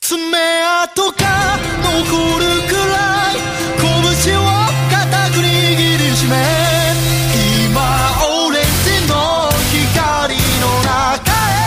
爪痕が残るくらい拳を固く握りしめ今オレンジの光の中へ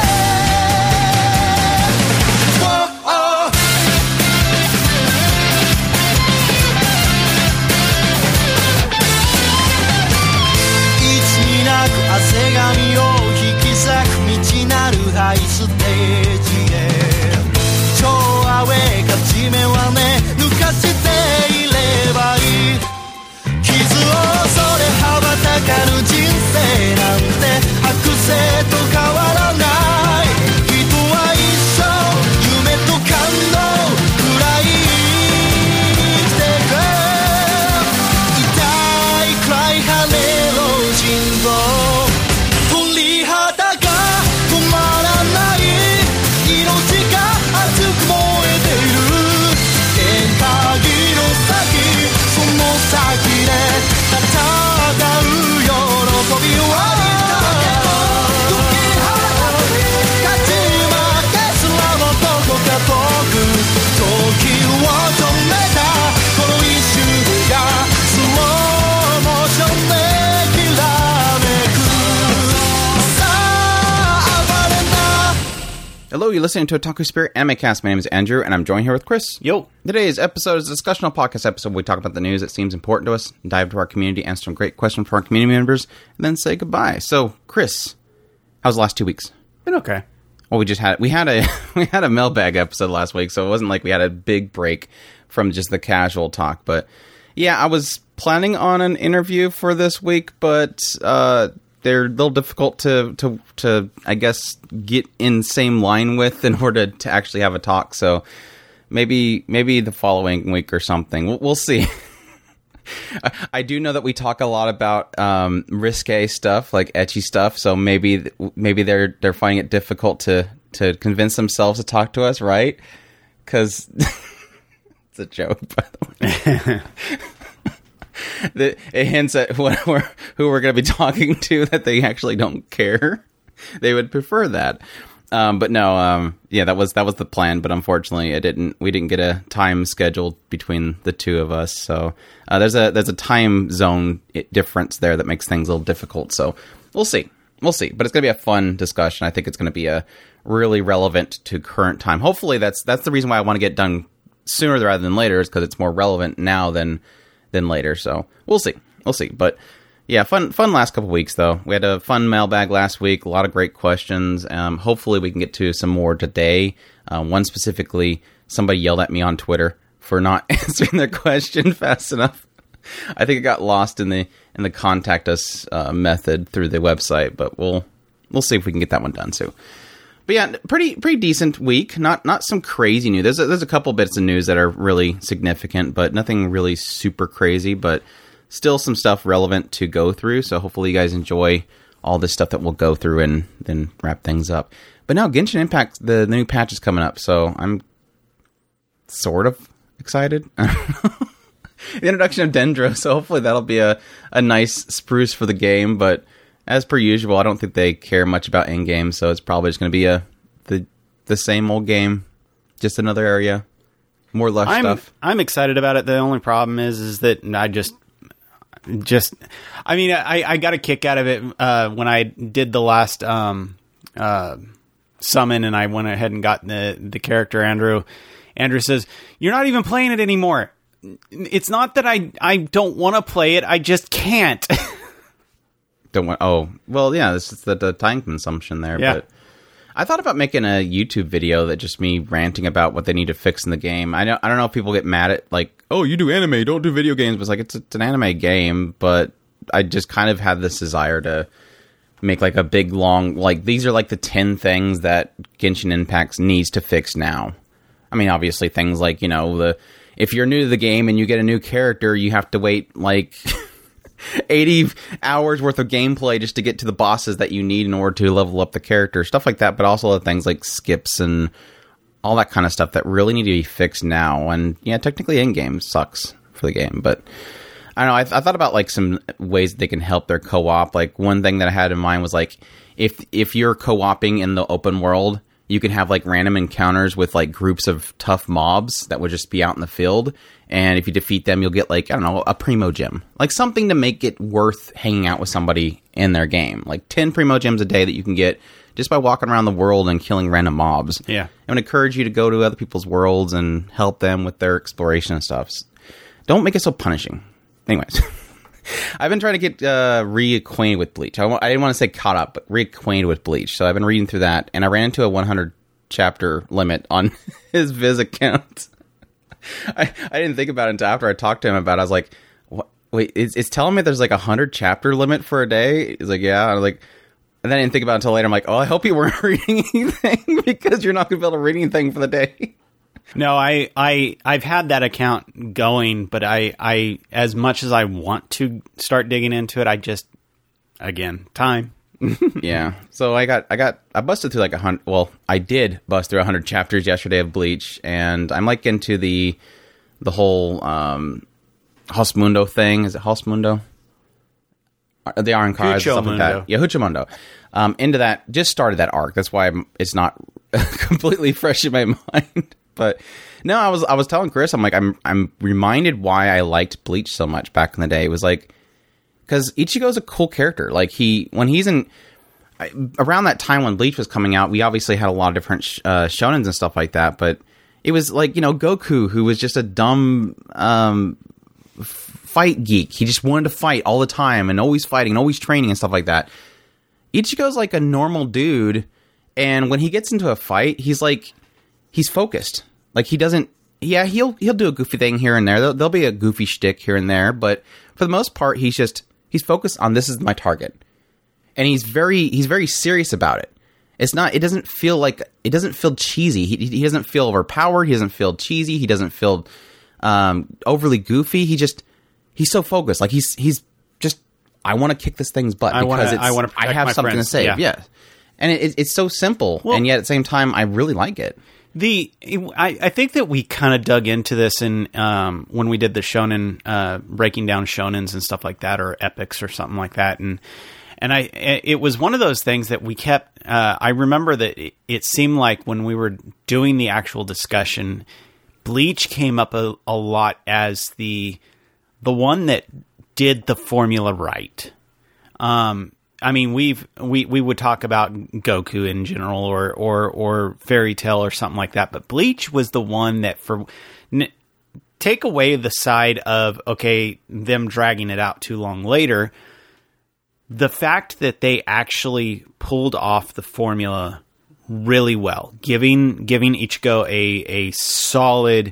いつになく汗がみを引き裂く道なるハイステージへ超アウェーか地面はね抜かしていればいい傷を恐れ羽ばたかる人生なんて剥製と変わらない人は一生夢と感動くらい生きてく痛いくらい跳ねろ心臓鳥肌が止まらない命が熱く燃えている電波儀の先その先で戦う喜びは解き放つ勝ち負けすらもどこか遠く時を止めたこの一瞬がスローモーションできらめくさあ暴れな Hello, you're listening to Otaku Spirit Animecast. My name is Andrew, and I'm joined here with Chris. Yo. Today's episode is a discussional podcast episode where we talk about the news that seems important to us, dive into our community, answer some great questions from our community members, and then say goodbye. So, Chris, how's the last 2 weeks? Been okay. Well, we had a mailbag episode last week, so it wasn't like we had a big break from just the casual talk. But yeah, I was planning on an interview for this week, but they're a little difficult to I guess get in same line with in order to actually have a talk. So maybe the following week or something. We'll see. I do know that we talk a lot about risque stuff, like ecchi stuff. So maybe they're finding it difficult to convince themselves to talk to us, right? Because it's a joke, by the way. It hints at who we're going to be talking to that they actually don't care. They would prefer that. But no, yeah, that was the plan. But unfortunately, we didn't get a time scheduled between the two of us. So there's a time zone difference there that makes things a little difficult. So we'll see. But it's going to be a fun discussion. I think it's going to be a really relevant to current time. Hopefully, that's the reason why I want to get done sooner rather than later, is because it's more relevant now than later. So we'll see. But yeah, fun last couple weeks though. We had a fun mailbag last week, a lot of great questions. Hopefully we can get to some more today. One specifically, somebody yelled at me on Twitter for not answering their question fast enough. I think it got lost in the contact us method through the website, but we'll see if we can get that one done too. But yeah, pretty decent week. Not some crazy news. There's a couple bits of news that are really significant, but nothing really super crazy. But still some stuff relevant to go through. So hopefully you guys enjoy all this stuff that we'll go through and then wrap things up. But now Genshin Impact, the new patch is coming up, so I'm sort of excited. The introduction of Dendro, so hopefully that'll be a nice spruce for the game, but as per usual, I don't think they care much about in-game, so it's probably just going to be the same old game, just another area, more lush stuff. I'm excited about it. The only problem is that I mean, I got a kick out of it when I did the last summon, and I went ahead and got the character Andrew. Andrew says, "You're not even playing it anymore." It's not that I don't want to play it, I just can't. Don't want. Oh, well, yeah, this is the time consumption there. Yeah. But I thought about making a YouTube video that just me ranting about what they need to fix in the game. I don't know if people get mad at, like, oh, you do anime, don't do video games. But it's like, it's an anime game, but I just kind of had this desire to make like a big, long, like, these are like the 10 things that Genshin Impact needs to fix now. I mean, obviously things like, if you're new to the game and you get a new character, you have to wait like 80 hours worth of gameplay just to get to the bosses that you need in order to level up the character, stuff like that, but also the things like skips and all that kind of stuff that really need to be fixed now. And yeah, technically in-game sucks for the game, but I don't know, I thought about like some ways that they can help their co-op. Like one thing that I had in mind was like, if you're co-oping in the open world you can have like random encounters with like groups of tough mobs that would just be out in the field. And if you defeat them, you'll get like, I don't know, a primo gem, like something to make it worth hanging out with somebody in their game. Like 10 primo gems a day that you can get just by walking around the world and killing random mobs. Yeah. I would encourage you to go to other people's worlds and help them with their exploration and stuff. Don't make it so punishing. Anyways, I've been trying to get reacquainted with Bleach. I didn't want to say caught up, but reacquainted with Bleach. So I've been reading through that, and I ran into a 100 chapter limit on his Viz account. I didn't think about it until after I talked to him about it. I was like, what? Wait, it's telling me there's like a 100 chapter limit for a day? He's like, yeah. I was like, and then I didn't think about it until later. I'm like, oh, I hope you weren't reading anything because you're not going to be able to read anything for the day. No, I've had that account going, but I as much as I want to start digging into it, I just, again, time. Yeah. So I busted through like 100. Well, I did bust through 100 chapters yesterday of Bleach, and I'm like into the whole Hosmundo thing. Is it Hosmundo? The Arrancar and stuff like that. Yeah, Huchamundo. Into that, just started that arc. That's why it's not completely fresh in my mind. But no, I was telling Chris, I'm like, I'm reminded why I liked Bleach so much back in the day. It was like, because Ichigo's a cool character. Like when he's in, around that time when Bleach was coming out, we obviously had a lot of different shonens and stuff like that. But it was like, Goku, who was just a dumb fight geek. He just wanted to fight all the time and always fighting and always training and stuff like that. Ichigo's like a normal dude, and when he gets into a fight, he's focused. Like he doesn't. Yeah, he'll do a goofy thing here and there. There'll be a goofy shtick here and there, but for the most part, he's focused on this is my target, and he's very serious about it. It doesn't feel cheesy. He doesn't feel overpowered. He doesn't feel cheesy. He doesn't feel overly goofy. He's so focused. Like he's just, I want to kick this thing's butt because I have something to say. Yeah. And it's so simple, and yet at the same time, I really like it. I think that we kind of dug into this in when we did the shonen, breaking down shonens and stuff like that, or epics or something like that, and it was one of those things that we kept. I remember that it seemed like when we were doing the actual discussion, Bleach came up a lot as the one that did the formula right. I mean, we would talk about Goku in general, or Fairy Tail or something like that, but Bleach was the one that take away the side of them dragging it out too long later. The fact that they actually pulled off the formula really well, giving Ichigo a solid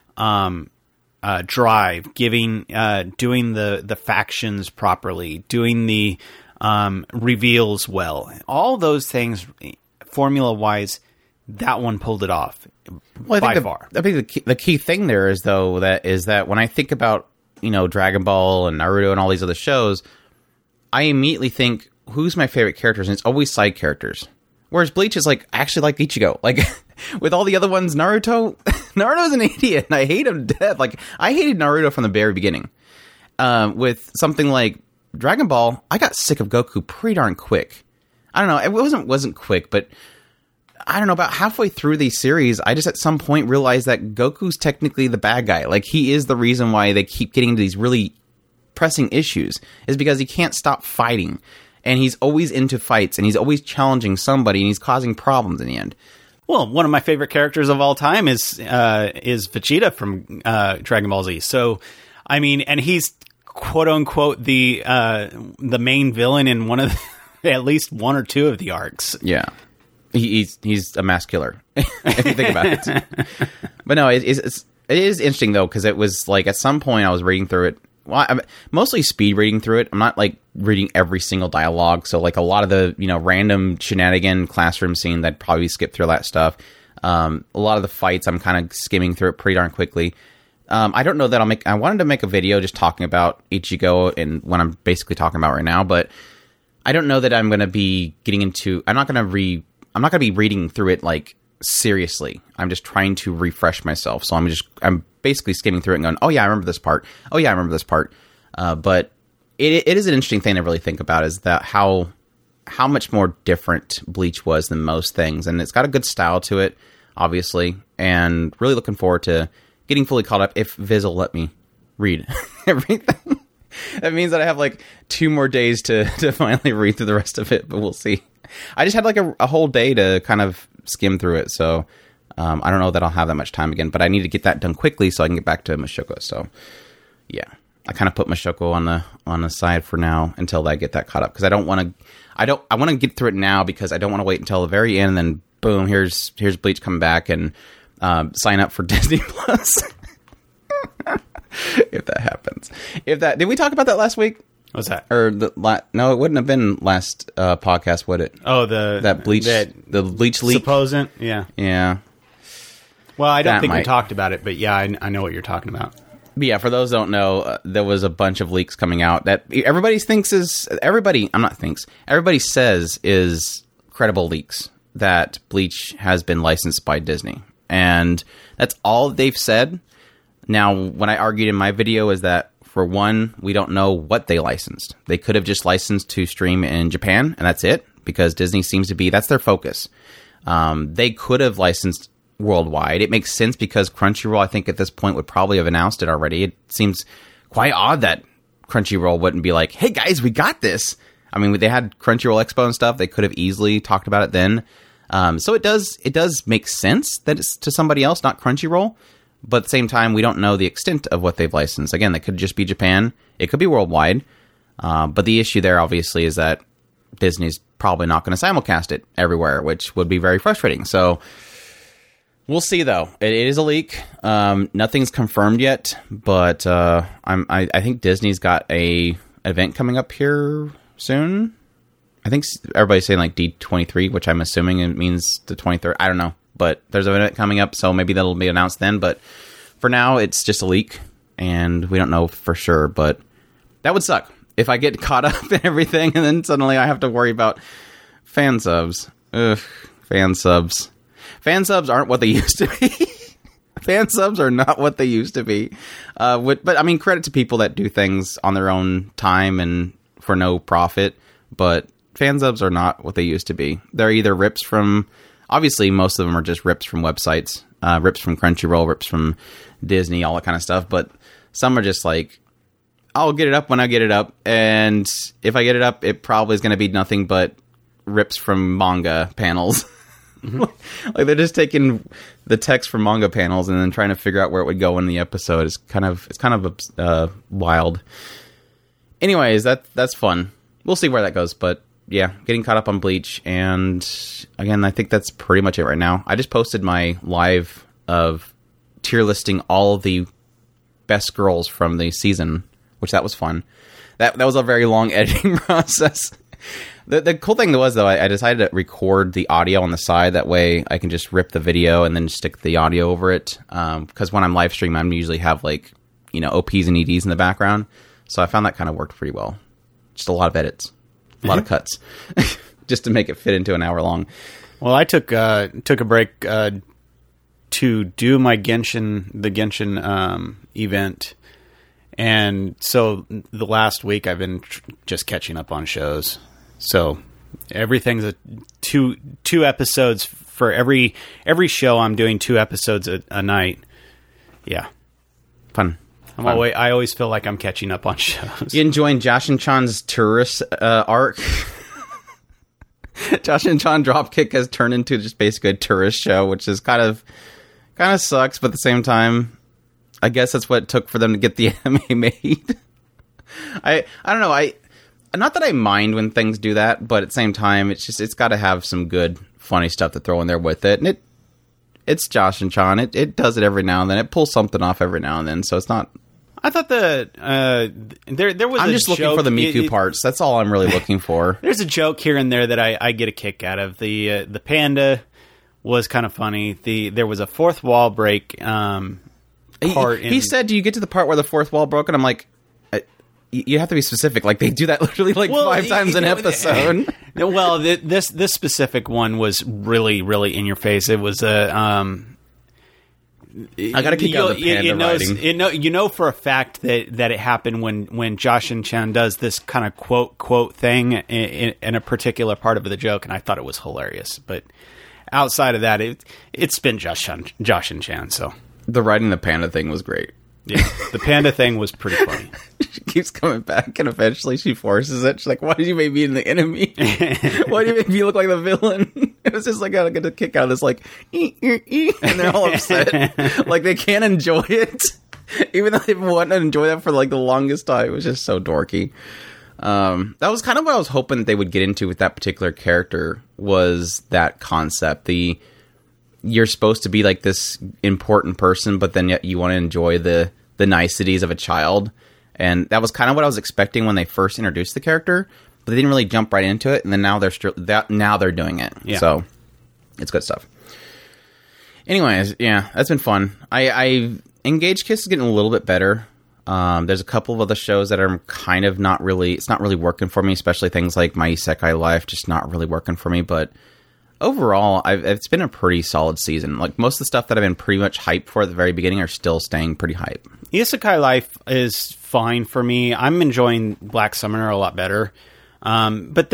drive, doing the factions properly, doing the reveals well, all those things, formula wise, that one pulled it off. Well, by far. I think the key thing there is that when I think about Dragon Ball and Naruto and all these other shows, I immediately think, who's my favorite characters, and it's always side characters. Whereas Bleach is actually like Ichigo. Like with all the other ones, Naruto's an idiot, and I hate him to death. Like I hated Naruto from the very beginning. With something like Dragon Ball, I got sick of Goku pretty darn quick. I don't know, it wasn't quick, but I don't know, about halfway through the series, I just at some point realized that Goku's technically the bad guy. Like, he is the reason why they keep getting into these really pressing issues, is because he can't stop fighting. And he's always into fights, and he's always challenging somebody, and he's causing problems in the end. Well, one of my favorite characters of all time is Vegeta from Dragon Ball Z. So, I mean, and he's quote unquote the main villain in one of at least one or two of the arcs. Yeah, he's a mass killer if you think about it. But no, it is interesting though, because it was like at some point I was reading through it. Well, I'm mostly speed reading through it. I'm not like reading every single dialogue. So like a lot of the random shenanigan classroom scene, that probably skip through that stuff. A lot of the fights, I'm kind of skimming through it pretty darn quickly. I don't know that I wanted to make a video just talking about Ichigo and what I'm basically talking about right now, but I don't know that I'm going to be getting into, I'm not going to be reading through it like seriously. I'm just trying to refresh myself. So I'm basically skimming through it and going, oh yeah, I remember this part. Oh yeah, I remember this part. But it is an interesting thing to really think about, is that how how much more different Bleach was than most things. And it's got a good style to it, obviously. And really looking forward to getting fully caught up if Viz will let me read everything. That means that I have like 2 more days to finally read through the rest of it, but we'll see. I just had like a whole day to kind of skim through it, so I don't know that I'll have that much time again, but I need to get that done quickly so I can get back to Mushoku. So yeah, I kind of put Mushoku on the side for now until I get that caught up, because I want to get through it now, because I don't want to wait until the very end and then boom, here's Bleach coming back and sign up for Disney Plus. If that happens. Did we talk about that last week? What's that? Or no, it wouldn't have been last podcast, would it? Oh, the Bleach leak. Supposed, yeah. Yeah. Well, I don't think we talked about it, but yeah, I know what you're talking about. But yeah, for those who don't know, there was a bunch of leaks coming out that everybody says is credible leaks, that Bleach has been licensed by Disney. And that's all they've said. Now, what I argued in my video is that, for one, we don't know what they licensed. They could have just licensed to stream in Japan, and that's it, because Disney seems to be, that's their focus. They could have licensed worldwide. It makes sense because Crunchyroll, I think at this point, would probably have announced it already. It seems quite odd that Crunchyroll wouldn't be like, hey guys, we got this. I mean, they had Crunchyroll Expo and stuff. They could have easily talked about it then. So it does make sense that it's to somebody else, not Crunchyroll. But at the same time, we don't know the extent of what they've licensed. Again, they could just be Japan. It could be worldwide. But the issue there, obviously, is that Disney's probably not going to simulcast it everywhere, which would be very frustrating. So we'll see, though. It is a leak. Nothing's confirmed yet. But I think Disney's got a event coming up here soon. I think everybody's saying like D23, which I'm assuming it means the 23rd. I don't know. But there's an event coming up, so maybe that'll be announced then. But for now, it's just a leak, and we don't know for sure. But that would suck if I get caught up in everything, and then suddenly I have to worry about fan subs. Ugh, fan subs. Fan subs aren't what they used to be. Fan subs are not what they used to be. But I mean, credit to people that do things on their own time and for no profit. But fan subs are not what they used to be. They're either rips from... Obviously, most of them are just rips from websites, rips from Crunchyroll, rips from Disney, all that kind of stuff. But some are just like, I'll get it up when I get it up. And if I get it up, it probably is going to be nothing but rips from manga panels. Mm-hmm. Like they're just taking the text from manga panels and then trying to figure out where it would go in the episode. It's kind of wild. Anyways, that's fun. We'll see where that goes, but yeah, getting caught up on Bleach, and again, I think that's pretty much it right now. I just posted my live of tier listing all the best girls from the season, which that was fun. That was a very long editing process. The cool thing was, though, I decided to record the audio on the side. That way I can just rip the video and then stick the audio over it. Because when I'm live streaming, I usually have OPs and EDs in the background. So I found that kind of worked pretty well. Just a lot of edits. A lot of cuts, just to make it fit into an hour long. Well, I took a break to do my Genshin event, and so the last week I've been just catching up on shows. So everything's two episodes for every show. I'm doing 2 episodes a night. Yeah, fun. I always feel like I'm catching up on shows. You enjoying Josh and Chan's tourist arc? Josh and Chan Dropkick has turned into just basically a tourist show, which is kind of sucks, but at the same time, I guess that's what it took for them to get the anime made. I don't know. Not that I mind when things do that, but at the same time, it's got to have some good, funny stuff to throw in there with it, and it's Josh and Chan. It does it every now and then. It pulls something off every now and then, so it's not. I thought there was. I'm just looking for the Miku parts. That's all I'm really looking for. There's a joke here and there that I get a kick out of. The panda was kind of funny. There was a fourth wall break part. He said, "Do you get to the part where the fourth wall broke?" And I'm like, you have to be specific. Like they do that literally 5 times an episode. Well, this specific one was really, really in your face. It was I got to kick out the panda writing. You know for a fact that it happened when Josh Chan does this kind of quote thing in a particular part of the joke, and I thought it was hilarious. But outside of that, it's been Josh and Chan. So the writing the panda thing was great. Yeah, the panda thing was pretty funny. She keeps coming back, and eventually she forces it. She's like, "Why did you make me the enemy? Why did you make me look like the villain?" It was just like, I get a kick out of this, like, and they're all upset. Like, they can't enjoy it, even though they've wanted to enjoy that for like the longest time. It was just so dorky. That was kind of what I was hoping they would get into with that particular character, was that concept. You're supposed to be like this important person, but then yet you want to enjoy the niceties of a child. And that was kind of what I was expecting when they first introduced the character, but they didn't really jump right into it. And then now they're doing it. Yeah. So it's good stuff. Anyways, yeah, that's been fun. I Engage Kiss is getting a little bit better. There's a couple of other shows that are kind of it's not really working for me, especially things like My Isekai Life, just not really working for me. But overall, it's been a pretty solid season. Like, most of the stuff that I've been pretty much hyped for at the very beginning are still staying pretty hype. Isekai Life is fine for me. I'm enjoying Black Summoner a lot better. But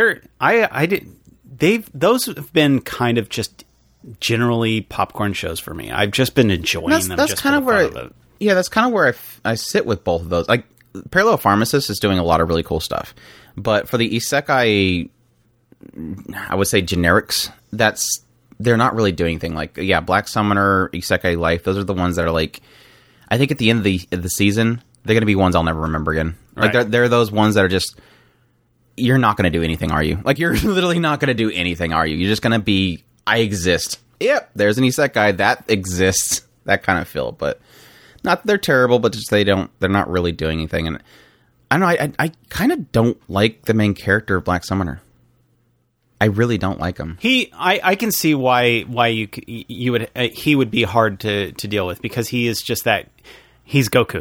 those have been kind of just generally popcorn shows for me. I've just been enjoying them. That's kind of where, that's kind of where I sit with both of those. Like, Parallel Pharmacist is doing a lot of really cool stuff, but for the Isekai, I would say generics, they're not really doing anything. Like, Black Summoner, Isekai Life, those are the ones that are like, I think at the end of the season, they're going to be ones I'll never remember again. Like, right. they're those ones that are just, you're not going to do anything, are you? Like, you're literally not going to do anything, are you? You're just going to be, I exist. Yep, there's an Isekai that exists. That kind of feel, but not that they're terrible, but just they're not really doing anything. And I don't know, I kind of don't like the main character of Black Summoner. I really don't like him. I can see why you would he would be hard to deal with, because he is just that. He's Goku.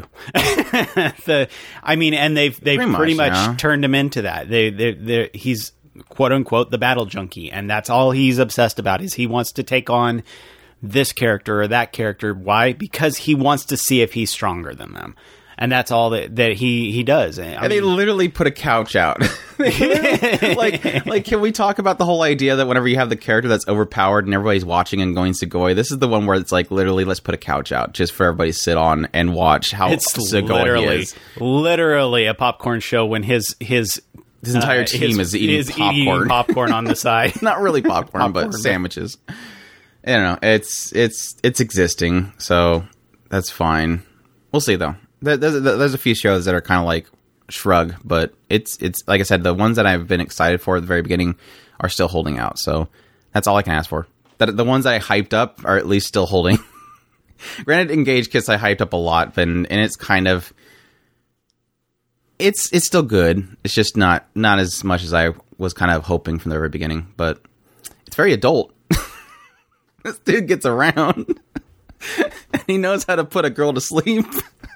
And they've pretty much turned him into that. He's quote unquote the battle junkie, and that's all he's obsessed about, is he wants to take on this character or that character. Why? Because he wants to see if he's stronger than them. And that's all that he does. And they literally put a couch out. like, can we talk about the whole idea that whenever you have the character that's overpowered and everybody's watching and going Sugoi, this is the one where it's like, literally, let's put a couch out just for everybody to sit on and watch how Sugoi is. Literally a popcorn show when his entire team is eating popcorn on the side. Not really popcorn, but sandwiches. I don't know. It's existing, so that's fine. We'll see, though. There's a few shows that are kind of like shrug, but it's like I said, the ones that I've been excited for at the very beginning are still holding out. So that's all I can ask for. That the ones I hyped up are at least still holding. Granted, Engage Kiss I hyped up a lot, and it's kind of it's still good. It's just not as much as I was kind of hoping from the very beginning. But it's very adult. This dude gets around, and he knows how to put a girl to sleep.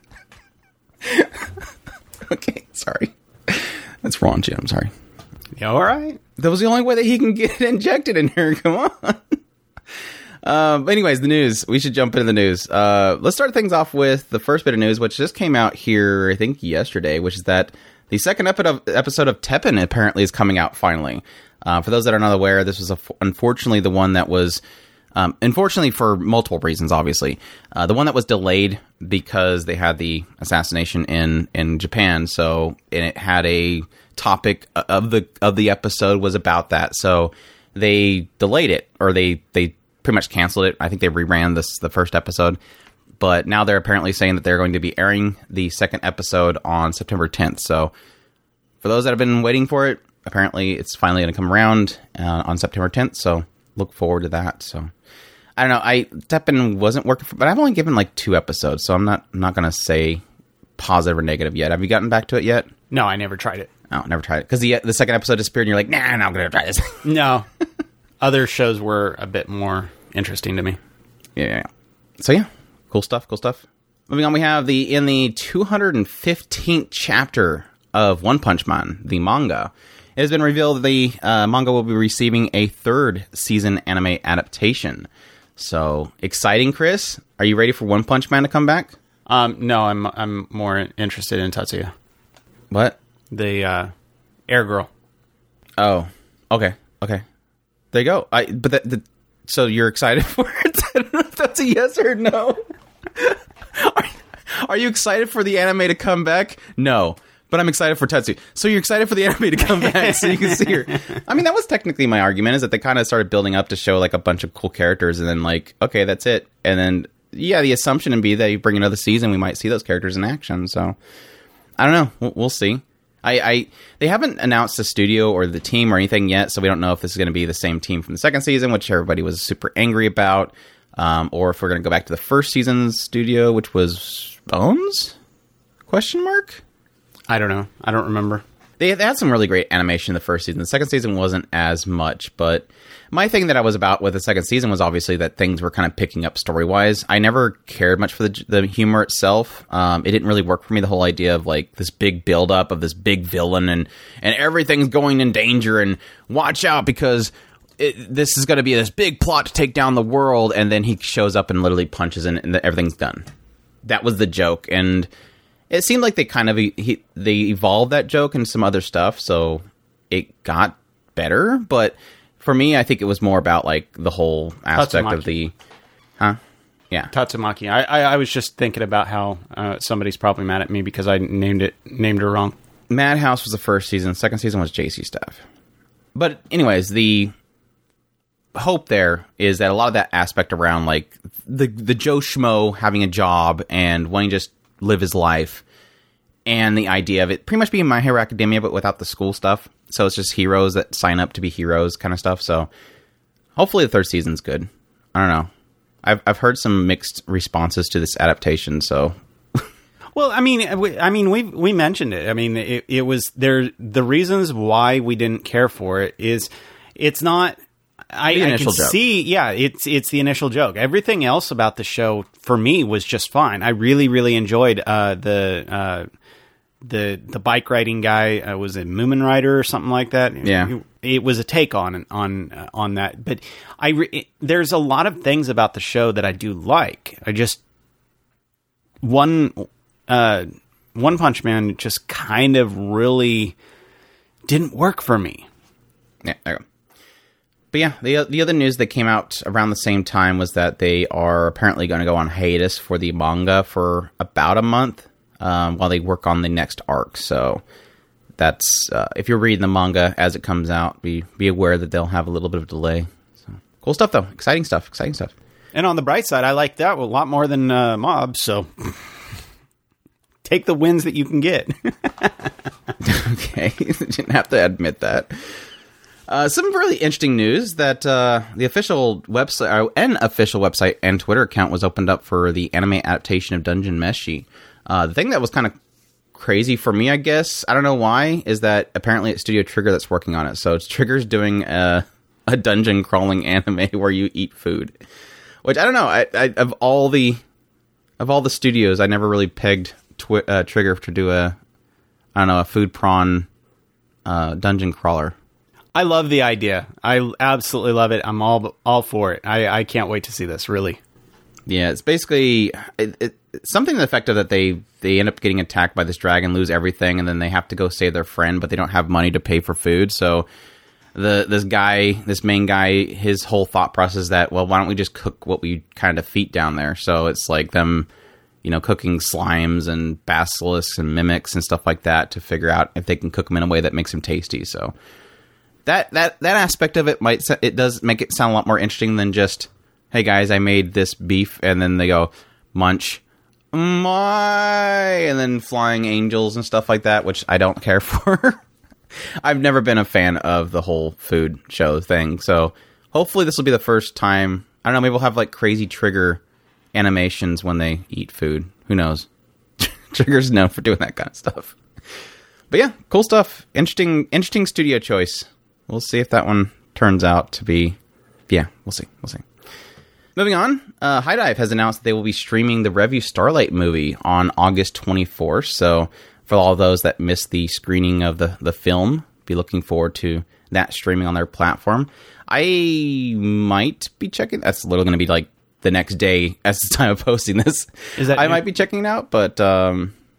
Okay, sorry. That's wrong, Jim. Sorry. You all right? That was the only way that he can get injected in here. Come on. But anyways, the news. We should jump into the news. Let's start things off with the first bit of news, which just came out here, I think, yesterday, which is that the second episode of Teppen apparently is coming out finally. For those that are not aware, this was unfortunately the one that was... unfortunately for multiple reasons, obviously. The one that was delayed because they had the assassination in Japan, and it had a topic of the episode was about that. So they delayed it, or they pretty much canceled it. I think they reran the first episode. But now they're apparently saying that they're going to be airing the second episode on September 10th. So for those that have been waiting for it, apparently it's finally going to come around on September 10th. So look forward to that. So I don't know. Teppen wasn't working but I've only given like 2 episodes, so I'm not going to say positive or negative yet. Have you gotten back to it yet? No, I never tried it. Oh, never tried it. Because the second episode disappeared and you're like, nah, I'm not going to try this. No. Other shows were a bit more interesting to me. Yeah. So yeah, cool stuff. Moving on, we have in the 215th chapter of One Punch Man, the manga. It has been revealed the manga will be receiving a 3rd season anime adaptation. So exciting, Chris. Are you ready for One Punch Man to come back? No, I'm more interested in Tatsuya, What? the air girl. Oh, okay. There you go. So you're excited for it? I don't know if that's a yes or no. Are you excited for the anime to come back? No. But I'm excited for Tetsu. So you're excited for the anime to come back so you can see her. I mean, that was technically my argument, is that they kind of started building up to show like a bunch of cool characters and then like, okay, that's it. And then, yeah, the assumption would be that you bring another season, we might see those characters in action. So I don't know. We'll see. They haven't announced the studio or the team or anything yet, so we don't know if this is going to be the same team from the second season, which everybody was super angry about, or if we're going to go back to the first season's studio, which was Bones? Question mark? I don't know. I don't remember. They had some really great animation in the first season. The second season wasn't as much, but my thing that I was about with the second season was obviously that things were kind of picking up story-wise. I never cared much for the humor itself. It didn't really work for me, the whole idea of like this big build-up of this big villain and everything's going in danger and watch out because this is going to be this big plot to take down the world, and then he shows up and literally punches and everything's done. That was the joke, and it seemed like they kind of they evolved that joke and some other stuff, so it got better. But for me, I think it was more about like the whole aspect Tatsumaki. of the, yeah. Tatsumaki. I was just thinking about how somebody's probably mad at me because I named her wrong. Madhouse was the first season. Second season was JC stuff. But anyways, the hope there is that a lot of that aspect around like the Joe Schmo having a job and wanting to just live his life, and the idea of it pretty much being My Hero Academia but without the school stuff, so it's just heroes that sign up to be heroes kind of stuff. So hopefully the third season's good. I don't know, I've heard some mixed responses to this adaptation, so Well, I mean, we mentioned it. I mean, it was there. The reasons why we didn't care for it is it's not. I can joke. see, yeah, it's the initial joke. Everything else about the show for me was just fine. I really, really enjoyed the bike riding guy. Was it Moomin Rider or something like that? Yeah, it was a take on that. But there's a lot of things about the show that I do like. I just One Punch Man just kind of really didn't work for me. Yeah, there you go. But yeah, the other news that came out around the same time was that they are apparently going to go on hiatus for the manga for about a month while they work on the next arc. So that's if you're reading the manga as it comes out, be aware that they'll have a little bit of delay. So cool stuff though, exciting stuff. And on the bright side, I like that a lot more than Mob. So take the wins that you can get. Okay, you didn't have to admit that. Some really interesting news that the official website, an official website and Twitter account was opened up for the anime adaptation of Dungeon Meshi. The thing that was kind of crazy for me, I guess, I don't know why, is that apparently it's Studio Trigger that's working on it. So it's Trigger's doing a dungeon crawling anime where you eat food, which I don't know. I of all the studios, I never really pegged Trigger to do a food prawn dungeon crawler. I love the idea. I absolutely love it. I'm all for it. I can't wait to see this, really. Yeah, it's basically something to the effect of that they end up getting attacked by this dragon, lose everything, and then they have to go save their friend, but they don't have money to pay for food. So this main guy, his whole thought process is that, well, why don't we just cook what we kind of defeat down there? So it's like them, cooking slimes and basilisks and mimics and stuff like that to figure out if they can cook them in a way that makes them tasty. So that aspect of it does make it sound a lot more interesting than just, hey guys, I made this beef, and then they go munch, and then flying angels and stuff like that, which I don't care for. I've never been a fan of the whole food show thing, so hopefully this will be the first time. I don't know, maybe we'll have like crazy Trigger animations when they eat food. Who knows? Trigger's known for doing that kind of stuff. But yeah, cool stuff. Interesting studio choice. We'll see if that one turns out to be... Yeah, we'll see. Moving on, High Dive has announced that they will be streaming the Revue Starlight movie on August 24th. So for all those that missed the screening of the film, be looking forward to that streaming on their platform. I might be checking. That's literally going to be like the next day as the time of posting this. I might be checking it out, but I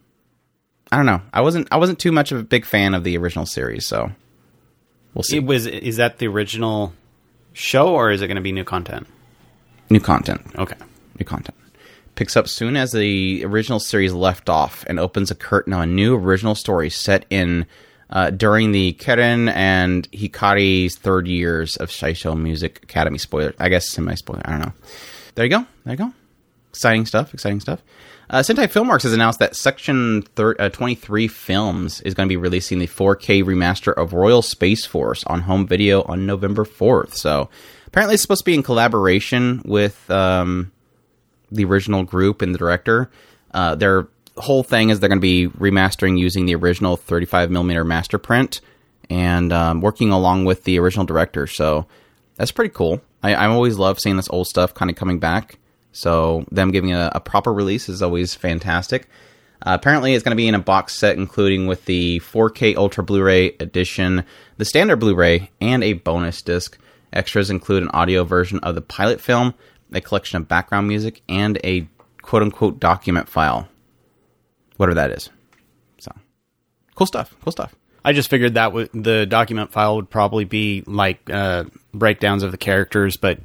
don't know. I wasn't too much of a big fan of the original series, so we'll see. Is that the original show, or is it going to be new content? New content. Okay. New content. Picks up soon as the original series left off and opens a curtain on a new original story set in during the Keren and Hikari's third years of Saisho Music Academy. Spoiler. I guess semi-spoiler. I don't know. There you go. Exciting stuff. Sentai Filmworks has announced that Section 23 Films is going to be releasing the 4K remaster of Royal Space Force on home video on November 4th. So apparently it's supposed to be in collaboration with the original group and the director. Their whole thing is they're going to be remastering using the original 35mm master print and working along with the original director. So that's pretty cool. I always love seeing this old stuff kind of coming back. So them giving a proper release is always fantastic. Apparently it's going to be in a box set including with the 4K Ultra Blu-ray edition, the standard Blu-ray, and a bonus disc. Extras include an audio version of the pilot film, a collection of background music, and a quote-unquote document file. Whatever that is. So, cool stuff. I just figured that the document file would probably be like breakdowns of the characters, but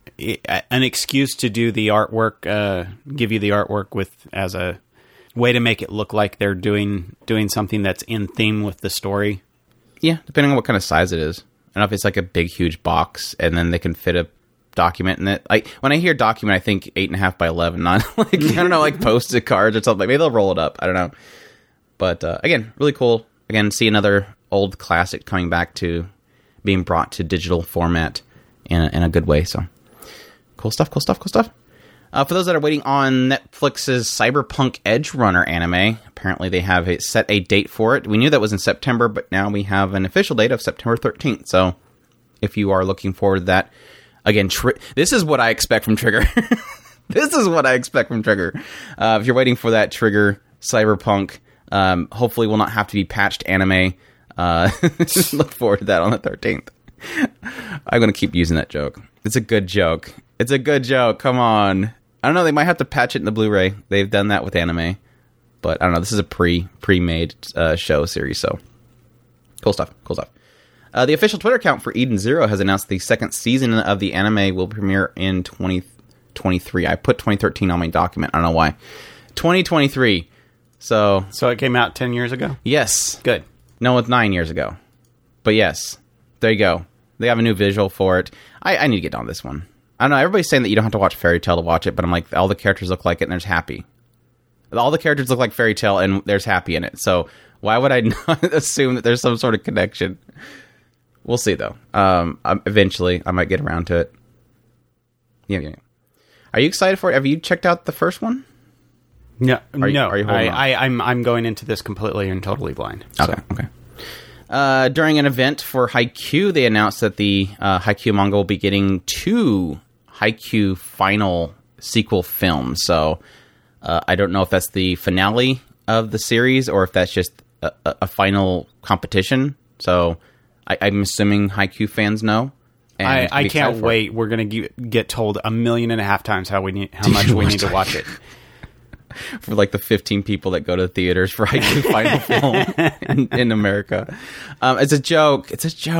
an excuse to do the artwork, give you the artwork as a way to make it look like they're doing something that's in theme with the story. Yeah, depending on what kind of size it is. I don't know if it's like a big, huge box, and then they can fit a document in it. Like when I hear document, I think 8.5 by 11, not like I don't know, like posted cards or something. Like maybe they'll roll it up. I don't know. But again, really cool. Again, see another old classic coming back to being brought to digital format in a good way. So cool stuff. For those that are waiting on Netflix's Cyberpunk Edge Runner anime, apparently they have set a date for it. We knew that was in September, but now we have an official date of September 13th. So if you are looking forward to that, again, this is what I expect from Trigger. If you're waiting for that Trigger Cyberpunk, hopefully will not have to be patched anime. Look forward to that on the 13th. I'm going to keep using that joke. It's a good joke. Come on. I don't know. They might have to patch it in the Blu-ray. They've done that with anime. But I don't know. This is a pre-made show series. So cool stuff. The official Twitter account for Eden Zero has announced the second season of the anime will premiere in 2023. I put 2013 on my document. I don't know why. 2023. So it came out 10 years ago? Yes. Good. No, it's 9 years ago. But yes. There you go. They have a new visual for it. I need to get on this one. I don't know. Everybody's saying that you don't have to watch Fairy Tail to watch it, but I'm like, all the characters look like it and there's Happy. All the characters look like Fairy Tail and there's Happy in it. So why would I not assume that there's some sort of connection? We'll see, though. Eventually, I might get around to it. Yeah. Are you excited for it? Have you checked out the first one? No. Are you holding on? I'm going into this completely and totally blind. So. Okay. During an event for Haikyuu, they announced that the Haikyuu manga will be getting 2 Haikyuu final sequel films. So I don't know if that's the finale of the series or if that's just a final competition. So I'm assuming Haikyuu fans know. I can't wait. We're going to get told 1.5 million times how much we need to watch it. For like the 15 people that go to the theaters for Haikyuu final film in America. It's a joke.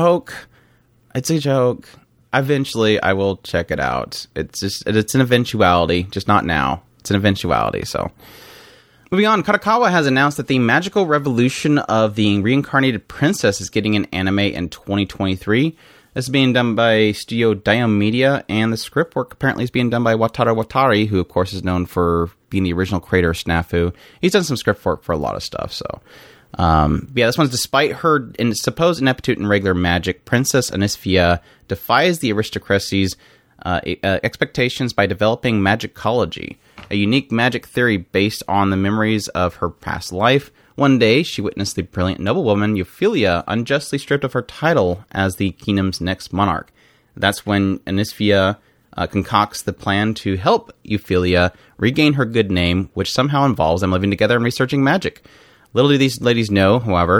Eventually I will check it out. It's an eventuality, just not now. It's an eventuality, so. Moving on, Kadokawa has announced that the Magical Revolution of the Reincarnated Princess is getting an anime in 2023. This is being done by Studio Diam Media, and the script work apparently is being done by Wataru Watari, who of course is known for being the original creator of Snafu. He's done some script work for a lot of stuff, so. This one's despite her supposed ineptitude in regular magic, Princess Anisfia defies the aristocracy's expectations by developing magicology, a unique magic theory based on the memories of her past life. One day, she witnessed the brilliant noblewoman Euphilia unjustly stripped of her title as the kingdom's next monarch. That's when Anisfia concocts the plan to help Euphilia regain her good name, which somehow involves them living together and researching magic. Little do these ladies know, however,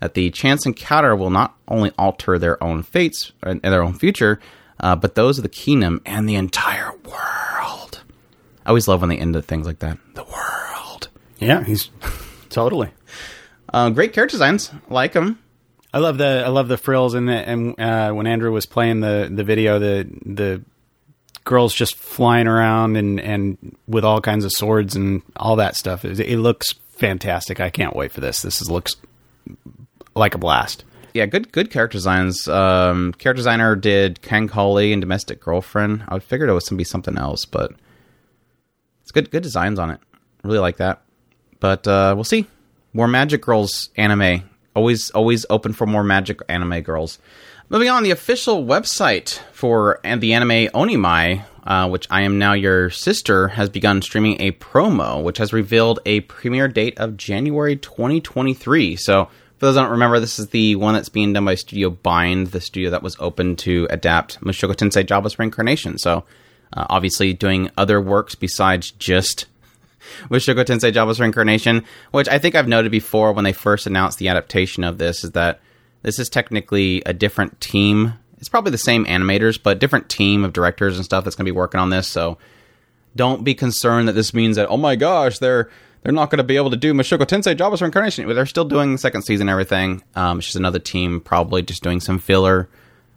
that the chance encounter will not only alter their own fates and their own future, but those of the kingdom and the entire world. I always love when they end things like that. The world. Yeah, he's totally great character designs. Like them. I love the frills and when Andrew was playing the video, the girls just flying around and with all kinds of swords and all that stuff. It looks fantastic. I can't wait for this. Looks like a blast. Yeah, good character designs. Character designer did Ken Colley and Domestic Girlfriend. I figured it was going to be something else, but it's good designs on it. Really like that. But we'll see. More Magic Girls anime. Always open for more Magic anime girls. Moving on, the official website for the anime Onimai, which I Am Now Your Sister, has begun streaming a promo, which has revealed a premiere date of January 2023. So, for those who don't remember, this is the one that's being done by Studio Bind, the studio that was open to adapt Mushoku Tensei Jobless Reincarnation. So, obviously doing other works besides just Mushoku Tensei Jobless Reincarnation, which I think I've noted before when they first announced the adaptation of this, is that this is technically a different team. It's probably the same animators, but different team of directors and stuff that's going to be working on this. So don't be concerned that this means that, oh my gosh, they're not going to be able to do Mushoku Tensei Jobless Reincarnation. They're still doing the second season and everything. It's just another team probably just doing some filler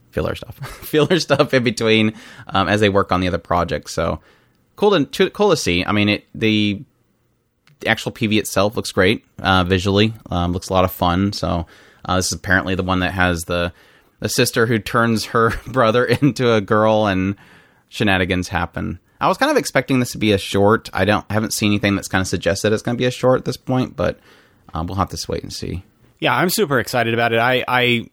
stuff in between as they work on the other projects. So cool to see. I mean, the actual PV itself looks great visually. Looks a lot of fun. So this is apparently the one that has the sister who turns her brother into a girl and shenanigans happen. I was kind of expecting this to be a short. I haven't seen anything that's kind of suggested it's going to be a short at this point, but we'll have to wait and see. Yeah, I'm super excited about it. I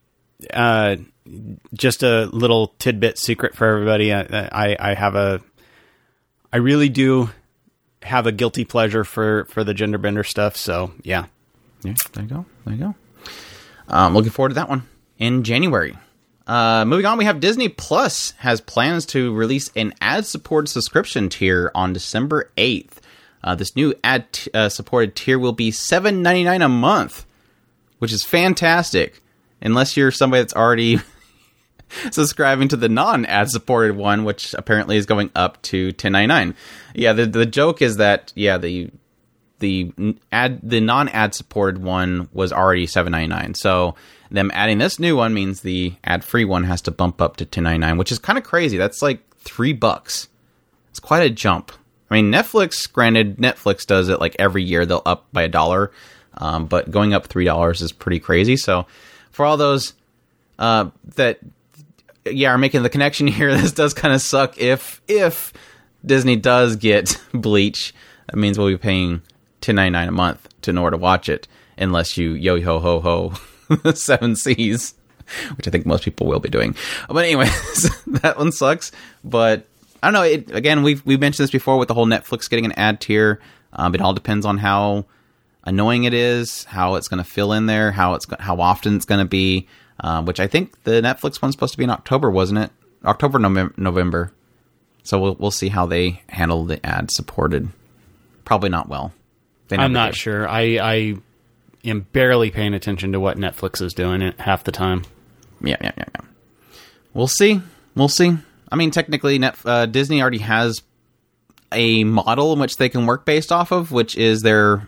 just a little tidbit secret for everybody. I really do have a guilty pleasure for the gender bender stuff. So yeah. There you go. Looking forward to that one in January. Moving on, we have Disney Plus has plans to release an ad-supported subscription tier on December 8th. This new ad-supported tier will be $7.99 a month, which is fantastic. Unless you're somebody that's already subscribing to the non-ad-supported one, which apparently is going up to $10.99. Yeah, the joke is that the non-ad-supported one was already $7.99. So them adding this new one means the ad-free one has to bump up to $10.99, which is kind of crazy. That's like $3. It's quite a jump. I mean, Netflix does it like every year. They'll up by $1, but going up $3 is pretty crazy. So for all those that are making the connection here, this does kind of suck. If Disney does get Bleach, that means we'll be paying $10.99 a month in order to watch it, unless you yo-ho-ho-ho 7 Seas, which I think most people will be doing. But anyways, that one sucks. But I don't know. Again, we've mentioned this before with the whole Netflix getting an ad tier. It all depends on how annoying it is, how it's going to fill in there, how often it's going to be. Which I think the Netflix one's supposed to be in October, wasn't it? October, November. So we'll see how they handle the ad supported. Probably not well. I'm not sure. I am barely paying attention to what Netflix is doing half the time. Yeah. We'll see. I mean, technically, Disney already has a model in which they can work based off of, which is their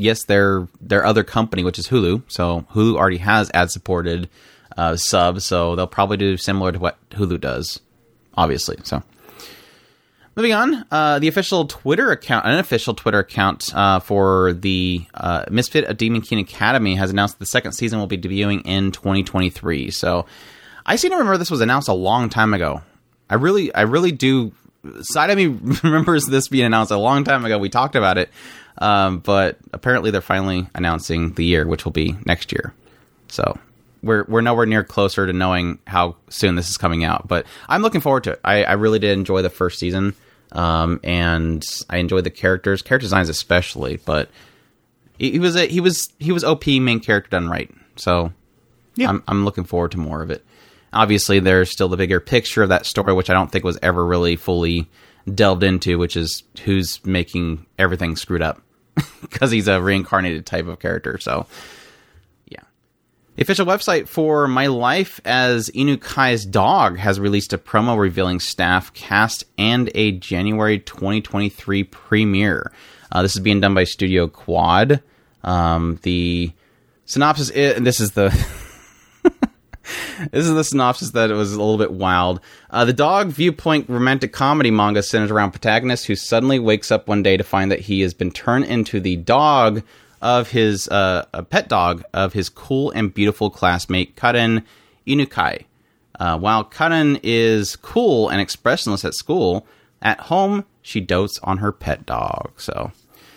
other company, which is Hulu. So Hulu already has ad-supported subs, so they'll probably do similar to what Hulu does, obviously. So moving on, the unofficial Twitter account for the Misfit of Demon King Academy has announced that the second season will be debuting in 2023. So I seem to remember this was announced a long time ago. I really do. Side of me remembers this being announced a long time ago. We talked about it. But apparently they're finally announcing the year, which will be next year. So we're nowhere near closer to knowing how soon this is coming out. But I'm looking forward to it. I really did enjoy the first season, and I enjoyed the character designs especially. But he was OP main character done right. So yeah, I'm looking forward to more of it. Obviously, there's still the bigger picture of that story, which I don't think was ever really fully delved into, which is who's making everything screwed up because he's a reincarnated type of character. So yeah, The official website for My Life as Inukai's Dog has released a promo revealing staff, cast, and a January 2023 premiere. This is being done by Studio Quad. The synopsis and this is the this is the synopsis that it was a little bit wild. The dog viewpoint romantic comedy manga centers around protagonist who suddenly wakes up one day to find that he has been turned into the dog of his a pet dog of his cool and beautiful classmate Karen Inukai. While Karen is cool and expressionless at school, at home she dotes on her pet dog. So,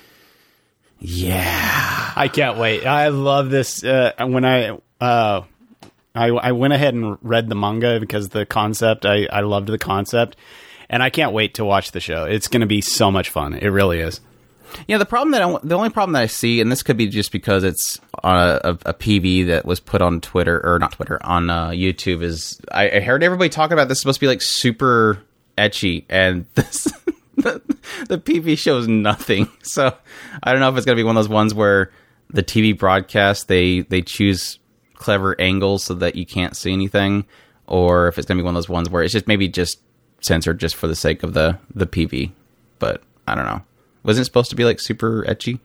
yeah, I can't wait. I love this. When I went ahead and read the manga because the concept, I loved the concept, and I can't wait to watch the show. It's going to be so much fun. It really is. Yeah, the only problem that I see, and this could be just because it's a PV that was put on Twitter, or not Twitter, on YouTube, is I heard everybody talking about this is supposed to be like super ecchi, and this the PV shows nothing. So I don't know if it's going to be one of those ones where the TV broadcast, they choose clever angles so that you can't see anything, or if it's going to be one of those ones where it's just maybe just censored just for the sake of the PV. But I don't know. Wasn't it supposed to be like super ecchi?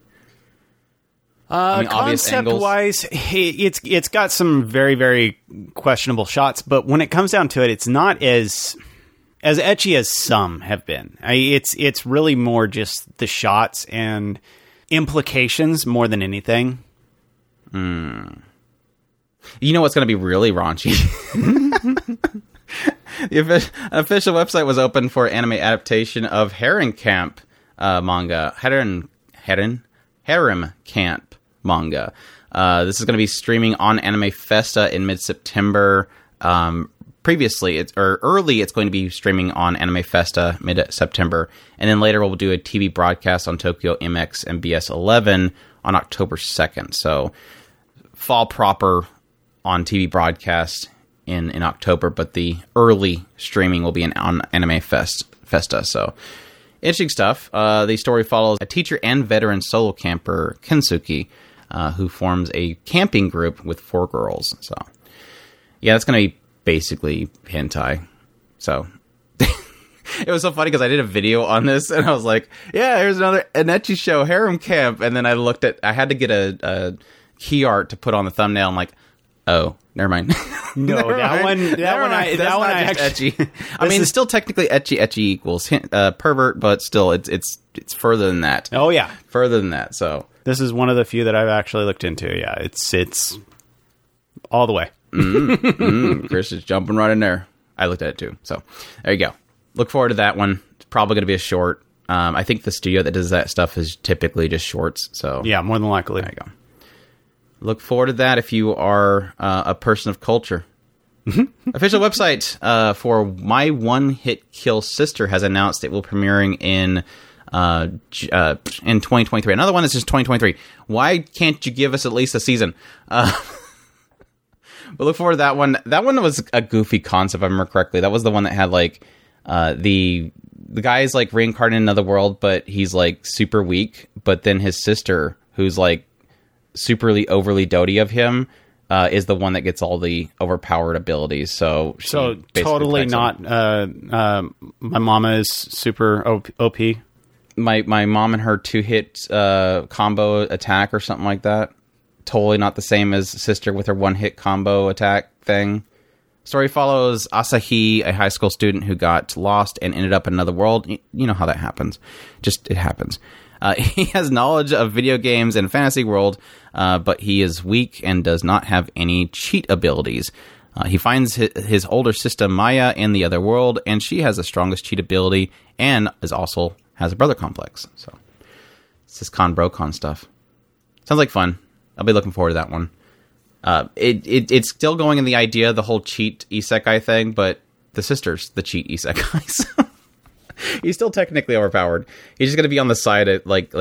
Concept-wise, it's got some very, very questionable shots, but when it comes down to it, it's not as ecchi as some have been. It's really more just the shots and implications more than anything. You know what's going to be really raunchy? The official website was open for anime adaptation of Harem Camp manga. Harem Camp manga. This is going to be streaming on Anime Festa in mid-September. Previously, it's going to be streaming on Anime Festa mid-September, and then later we'll do a TV broadcast on Tokyo MX and BS11 on October 2nd. So fall proper on TV broadcast in October, but the early streaming will be on Anime Festa. So interesting stuff. The story follows a teacher and veteran solo camper, Kensuke, who forms a camping group with 4 girls. So, yeah, that's going to be basically hentai. So, it was so funny because I did a video on this, and I was like, yeah, here's another ecchi show, Harem Camp. And then I had to get a key art to put on the thumbnail. I'm like, oh, never mind. No, that one actually. Ecchi. I mean, it's still technically ecchi equals pervert, but still, it's further than that. Oh yeah, further than that. So this is one of the few that I've actually looked into. Yeah, it's all the way. Chris is jumping right in there. I looked at it too. So there you go. Look forward to that one. It's probably going to be a short. I think the studio that does that stuff is typically just shorts. So yeah, more than likely. There you go. Look forward to that if you are a person of culture. Official website for My One Hit Kill Sister has announced it will premiering in 2023. Another one is just 2023. Why can't you give us at least a season? But look forward to that one. That one was a goofy concept, if I remember correctly. That was the one that had like the guy is like reincarnated in another world, but he's like super weak. But then his sister, who's like superly overly doty of him, is the one that gets all the overpowered abilities. So totally not. My mama is super OP. My mom and her 2-hit combo attack or something like that. Totally not the same as sister with her 1-hit combo attack thing. Story follows Asahi, a high school student who got lost and ended up in another world. You know how that happens. It happens. He has knowledge of video games and fantasy world, but he is weak and does not have any cheat abilities. He finds his older sister Maya in the other world, and she has the strongest cheat ability and also has a brother complex. So it's this con-bro-con stuff. Sounds like fun. I'll be looking forward to that one. It's still going in the idea, the whole cheat isekai thing, but the sister's the cheat isekai. He's still technically overpowered. He's just going to be on the side at like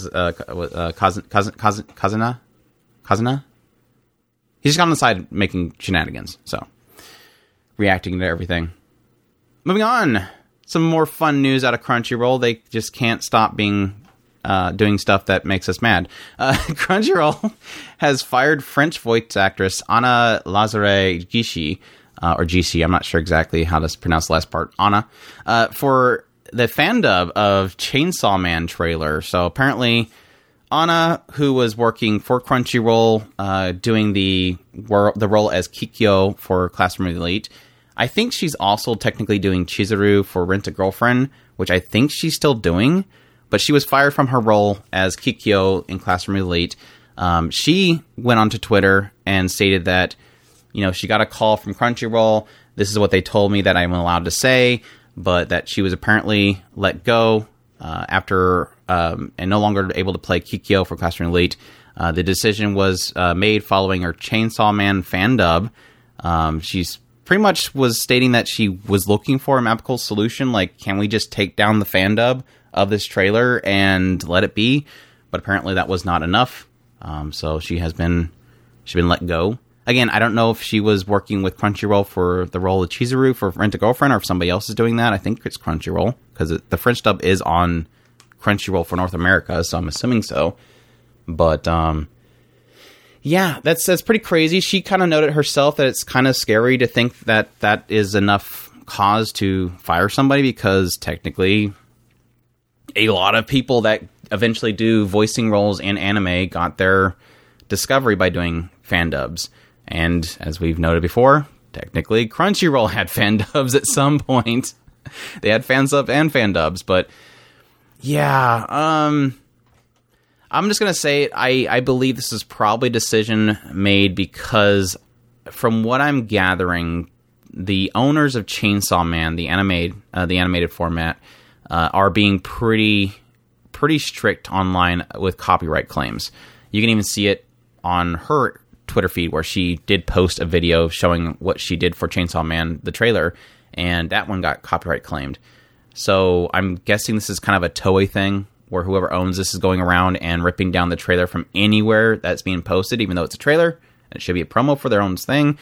Kazuna. He's just on the side making shenanigans. So reacting to everything. Moving on. Some more fun news out of Crunchyroll. They just can't stop being doing stuff that makes us mad. Crunchyroll has fired French voice actress Anna Lazare-Gishi, or Gishi, I'm not sure exactly how to pronounce the last part, Anna, for the fan dub of Chainsaw Man trailer. So apparently Anna, who was working for Crunchyroll, doing the role as Kikyo for Classroom Elite, I think she's also technically doing Chizuru for Rent-a-Girlfriend, which I think she's still doing, but she was fired from her role as Kikyo in Classroom Elite. She went onto Twitter and stated that, she got a call from Crunchyroll. This is what they told me that I'm allowed to say, but that she was apparently let go after and no longer able to play Kikyo for Classroom Elite. The decision was made following her Chainsaw Man fan dub. She's pretty much was stating that she was looking for a amicable solution, like, can we just take down the fan dub of this trailer and let it be? But apparently that was not enough. So she's been let go. Again, I don't know if she was working with Crunchyroll for the role of Chizuru for Rent-a-Girlfriend, or if somebody else is doing that. I think it's Crunchyroll, because the French dub is on Crunchyroll for North America, so I'm assuming so. But yeah, that's pretty crazy. She kind of noted herself that it's kind of scary to think that that is enough cause to fire somebody, because technically a lot of people that eventually do voicing roles in anime got their discovery by doing fan dubs. And as we've noted before, technically Crunchyroll had fan dubs at some point. They had fan subs and fan dubs, but yeah, I'm just going to say I believe this is probably a decision made because, from what I'm gathering, the owners of Chainsaw Man, the animated format, are being pretty strict online with copyright claims. You can even see it on her Twitter feed, where she did post a video showing what she did for Chainsaw Man, the trailer, and that one got copyright claimed. So I'm guessing this is kind of a Toei thing, where whoever owns this is going around and ripping down the trailer from anywhere that's being posted, even though it's a trailer, and it should be a promo for their own thing.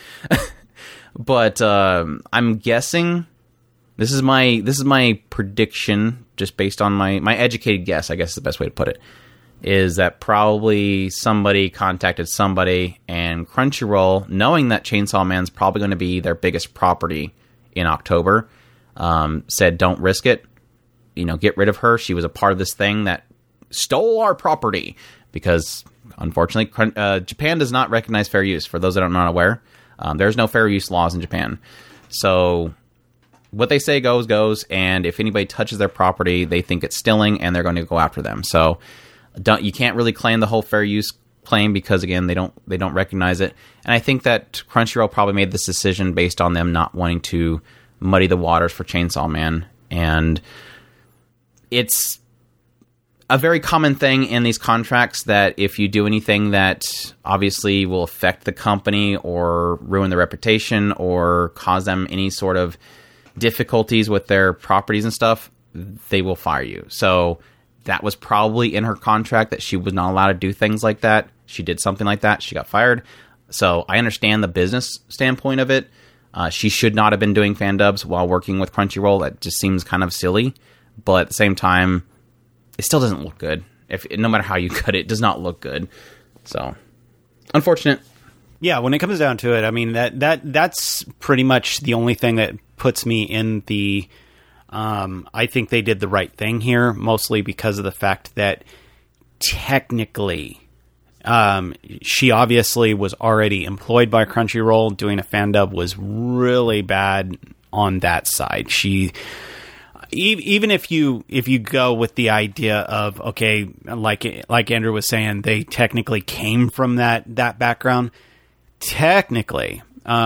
But I'm guessing, this is my prediction, just based on my educated guess, I guess is the best way to put it, is that probably somebody contacted somebody, and Crunchyroll, knowing that Chainsaw Man's probably going to be their biggest property in October, said, don't risk it. Get rid of her. She was a part of this thing that stole our property. Because, unfortunately, Japan does not recognize fair use. For those that are not aware, there's no fair use laws in Japan. So what they say goes, and if anybody touches their property, they think it's stealing, and they're going to go after them. So you can't really claim the whole fair use claim, because, again, they don't recognize it. And I think that Crunchyroll probably made this decision based on them not wanting to muddy the waters for Chainsaw Man. And it's a very common thing in these contracts that if you do anything that obviously will affect the company or ruin their reputation or cause them any sort of difficulties with their properties and stuff, they will fire you. So that was probably in her contract, that she was not allowed to do things like that. She did something like that, she got fired. So I understand the business standpoint of it. She should not have been doing fan dubs while working with Crunchyroll. That just seems kind of silly. But at the same time, it still doesn't look good. No matter how you cut it, it does not look good. So, unfortunate. Yeah, when it comes down to it, I mean, that's pretty much the only thing that puts me in the... I think they did the right thing here, mostly because of the fact that technically, she obviously was already employed by Crunchyroll. Doing a fan dub was really bad on that side. Even if you go with the idea of, okay, like Andrew was saying, they technically came from that background. Technically,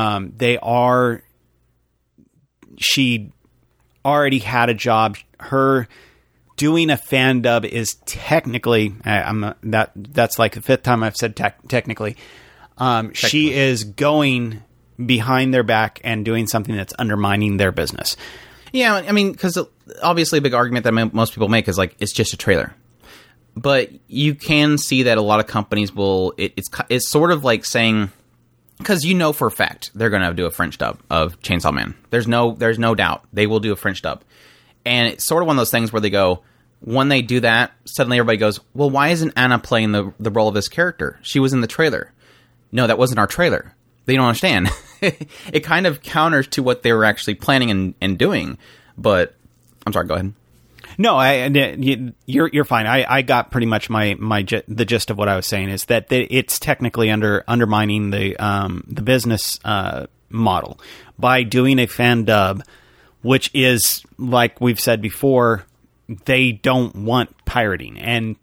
she already had a job. Her doing a fan dub is technically, that's like the fifth time I've said technically. She is going behind their back and doing something that's undermining their business. Yeah, I mean, because obviously a big argument that most people make is like, it's just a trailer. But you can see that a lot of companies will, it's sort of like saying, because for a fact they're going to do a French dub of Chainsaw Man. There's no doubt they will do a French dub. And it's sort of one of those things where they go, when they do that, suddenly everybody goes, well, why isn't Anna playing the role of this character? She was in the trailer. No, that wasn't our trailer. They don't understand. It kind of counters to what they were actually planning and doing. But I'm sorry, go ahead. No, you're fine. I got pretty much the gist of what I was saying is that it's technically undermining the business model by doing a fan dub, which is, like we've said before, they don't want pirating, and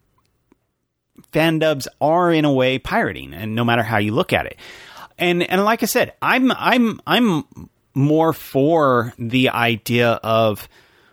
fan dubs are in a way pirating, and no matter how you look at it. And like I said, I'm more for the idea of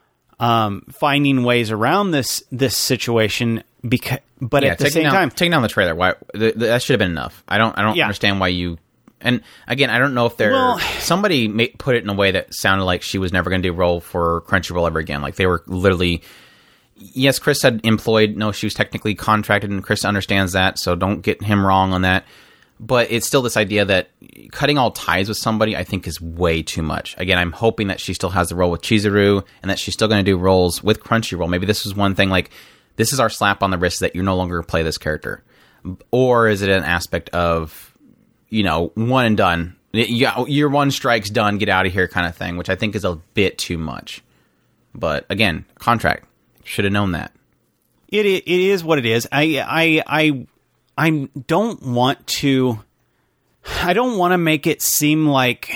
finding ways around this situation, but at the same time, taking down the trailer. Why that should have been enough. I don't understand why you. And again, I don't know if somebody put it in a way that sounded like she was never going to do a role for Crunchyroll ever again. Like they were literally. Yes, Chris said employed. No, she was technically contracted, and Chris understands that. So don't get him wrong on that. But it's still this idea that cutting all ties with somebody, I think, is way too much. Again, I'm hoping that she still has the role with Chizuru and that she's still going to do roles with Crunchyroll. Maybe this is one thing, like, this is our slap on the wrist that you no longer play this character. Or is it an aspect of, one and done? Your one strike's done, get out of here kind of thing, which I think is a bit too much. But again, contract. Should have known that. It is what it is. I don't want to make it seem like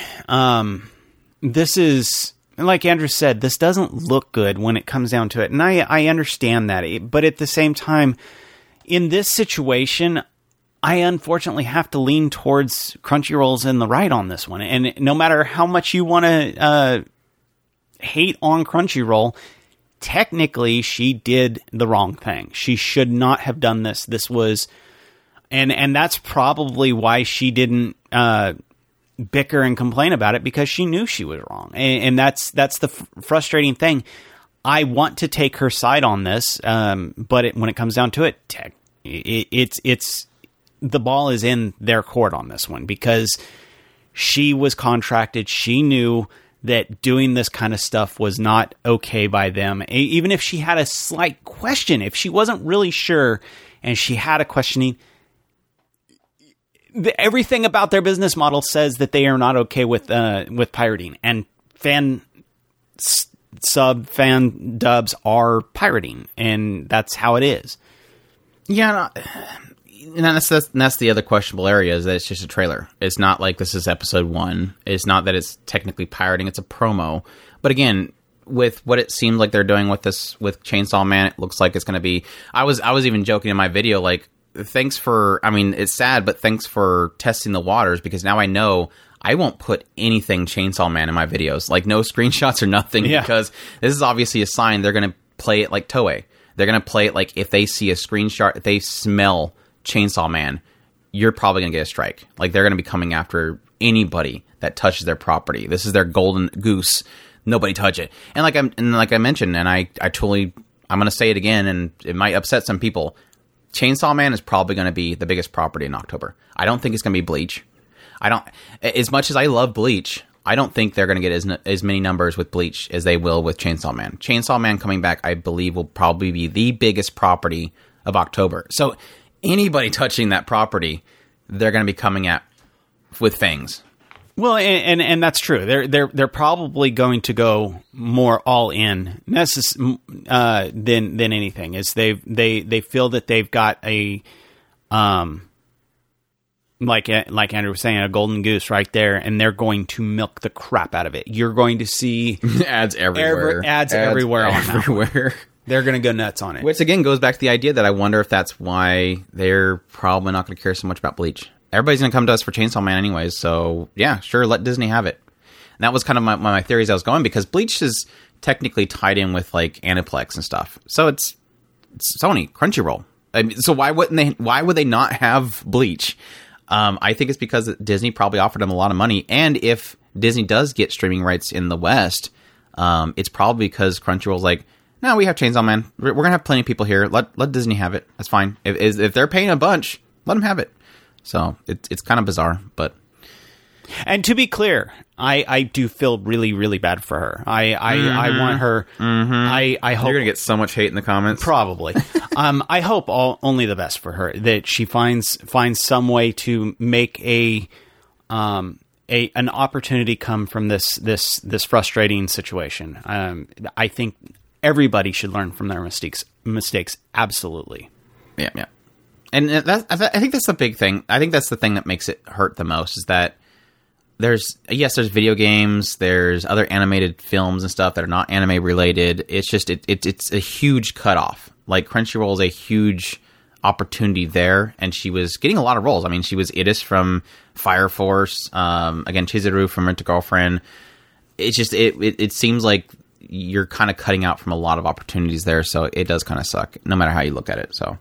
this is, like Andrew said, this doesn't look good when it comes down to it. And I understand that. But at the same time, in this situation, I unfortunately have to lean towards Crunchyroll's in the right on this one. And no matter how much you want to hate on Crunchyroll, technically she did the wrong thing. She should not have done this. This was... And that's probably why she didn't bicker and complain about it, because she knew she was wrong. And that's the frustrating thing. I want to take her side on this, but when it comes down to it, it's the ball is in their court on this one, because she was contracted. She knew that doing this kind of stuff was not okay by them. Even if she had a slight question, if she wasn't really sure and she had a questioning, everything about their business model says that they are not okay with pirating, and fan dubs are pirating, and that's how it is. Yeah, and that's the other questionable area, is that it's just a trailer. It's not like this is episode 1. It's not that it's technically pirating. It's a promo. But again, with what it seems like they're doing with Chainsaw Man, it looks like it's going to be. I was even joking in my video, like, thanks for, it's sad, but thanks for testing the waters, because now I know I won't put anything Chainsaw Man in my videos, like no screenshots or nothing, because this is obviously a sign they're going to play it like Toei. They're going to play it like if they see a screenshot, if they smell Chainsaw Man, you're probably going to get a strike. Like they're going to be coming after anybody that touches their property. This is their golden goose. Nobody touch it. And like I mentioned, and I'm going to say it again, and it might upset some people. Chainsaw Man is probably going to be the biggest property in October. I don't think it's going to be Bleach. As much as I love Bleach, I don't think they're going to get as many numbers with Bleach as they will with Chainsaw Man. Chainsaw Man coming back, I believe, will probably be the biggest property of October. So anybody touching that property, they're going to be coming at with fangs. Well, and that's true. They're probably going to go more all in than anything. Is they feel that they've got a like Andrew was saying, a golden goose right there, and they're going to milk the crap out of it. You're going to see ads everywhere. Ads everywhere. They're going to go nuts on it. Which again goes back to the idea that I wonder if that's why they're probably not going to care so much about Bleach. Everybody's going to come to us for Chainsaw Man anyways, so yeah, sure, let Disney have it. And that was kind of my theories I was going, because Bleach is technically tied in with like Aniplex and stuff. So it's Sony, Crunchyroll. So why would they not have Bleach? I think it's because Disney probably offered them a lot of money, and if Disney does get streaming rights in the West, it's probably because Crunchyroll's like, no, we have Chainsaw Man. We're going to have plenty of people here. Let Disney have it. That's fine. If they're paying a bunch, let them have it. So it's kind of bizarre, but And to be clear, I do feel really, really bad for her. I want her. I hope You're gonna get so much hate in the comments. probably. I hope only the best for her. That she finds some way to make an opportunity come from this frustrating situation. I think everybody should learn from their mistakes. Absolutely. Yeah. And I think that's the big thing. I think that's the thing that makes it hurt the most is that there's video games, there's other animated films and stuff that are not anime related. It's just it's a huge cutoff. Like Crunchyroll is a huge opportunity there, and she was getting a lot of roles. I mean, she was Idis from Fire Force, again Chizuru from Rent a Girlfriend. It's just it seems like you're kind of cutting out from a lot of opportunities there, so it does kind of suck, no matter how you look at it. So.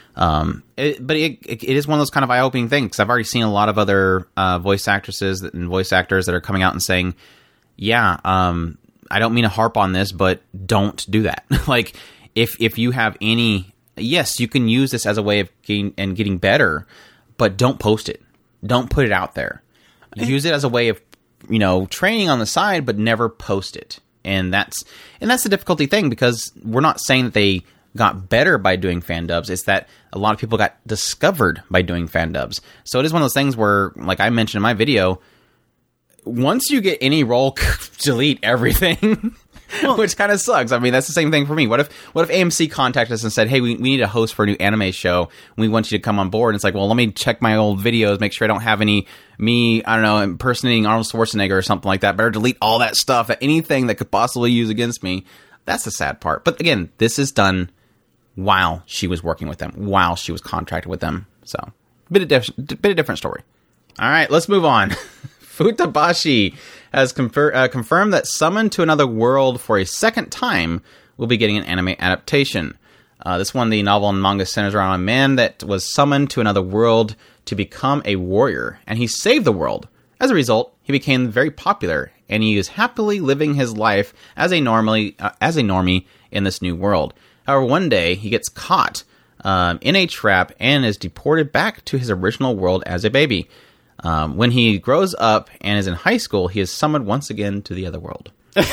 But it is one of those kind of eye-opening things, because I've already seen a lot of other voice actresses and voice actors that are coming out and saying, yeah, I don't mean to harp on this, but don't do that. Like, if you have any... Yes, you can use this as a way of getting better, but don't post it. Don't put it out there. Use it as a way of, training on the side, but never post it. And that's the difficulty thing, because we're not saying that they got better by doing fan dubs. It's that a lot of people got discovered by doing fan dubs. So it is one of those things where, like I mentioned in my video, once you get any role, delete everything, which kind of sucks. I mean, that's the same thing for me. What if AMC contacted us and said, hey, we need a host for a new anime show. We want you to come on board. And it's like, well, let me check my old videos, make sure I don't have any impersonating Arnold Schwarzenegger or something like that. Better delete all that stuff, anything that could possibly use against me. That's the sad part. But again, this is done while she was working with them, while she was contracted with them. So, bit of different story. All right, let's move on. Futabashi has confirmed that Summoned to Another World for a second time will be getting an anime adaptation. This one, the novel and manga, centers around a man that was summoned to another world to become a warrior, and he saved the world. As a result, he became very popular, and he is happily living his life as a normie in this new world. However, one day, he gets caught in a trap and is deported back to his original world as a baby. When he grows up and is in high school, he is summoned once again to the other world.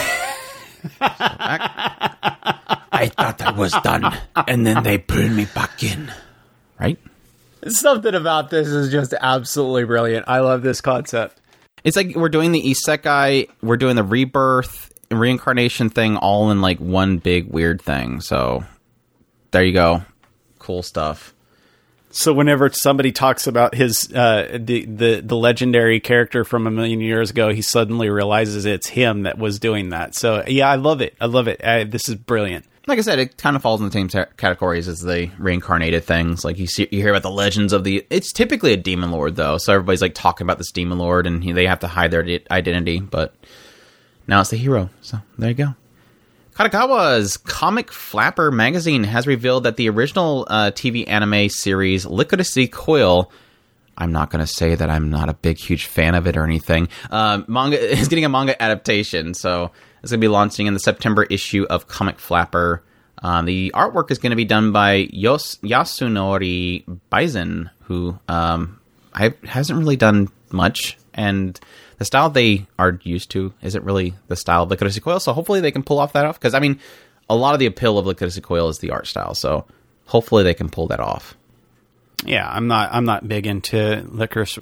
I thought I was done, and then they pulled me back in. Right? Something about this is just absolutely brilliant. I love this concept. It's like we're doing the isekai, we're doing the rebirth, reincarnation thing all in like one big weird thing. So there you go. Cool stuff. So whenever somebody talks about his the legendary character from a million years ago, he suddenly realizes it's him that was doing that. So yeah, I love it. This is brilliant. Like I said, it kind of falls in the same categories as the reincarnated things. Like you hear about the legends of it's typically a demon lord though. So everybody's like talking about this demon lord, and they have to hide their identity. But now it's the hero. So there you go. Kadokawa's Comic Flapper magazine has revealed that the original TV anime series Licorice Coil, I'm not going to say that I'm not a huge fan of it or anything, manga is getting a manga adaptation. So it's going to be launching in the September issue of Comic Flapper. The artwork is going to be done by Yasunori Baizen, who hasn't really done much, and the style they are used to isn't really the style of Licorice Coil, so hopefully they can pull off that off. Because, I mean, a lot of the appeal of Licorice Coil is the art style, so hopefully they can pull that off. Yeah, I'm not big into Licorice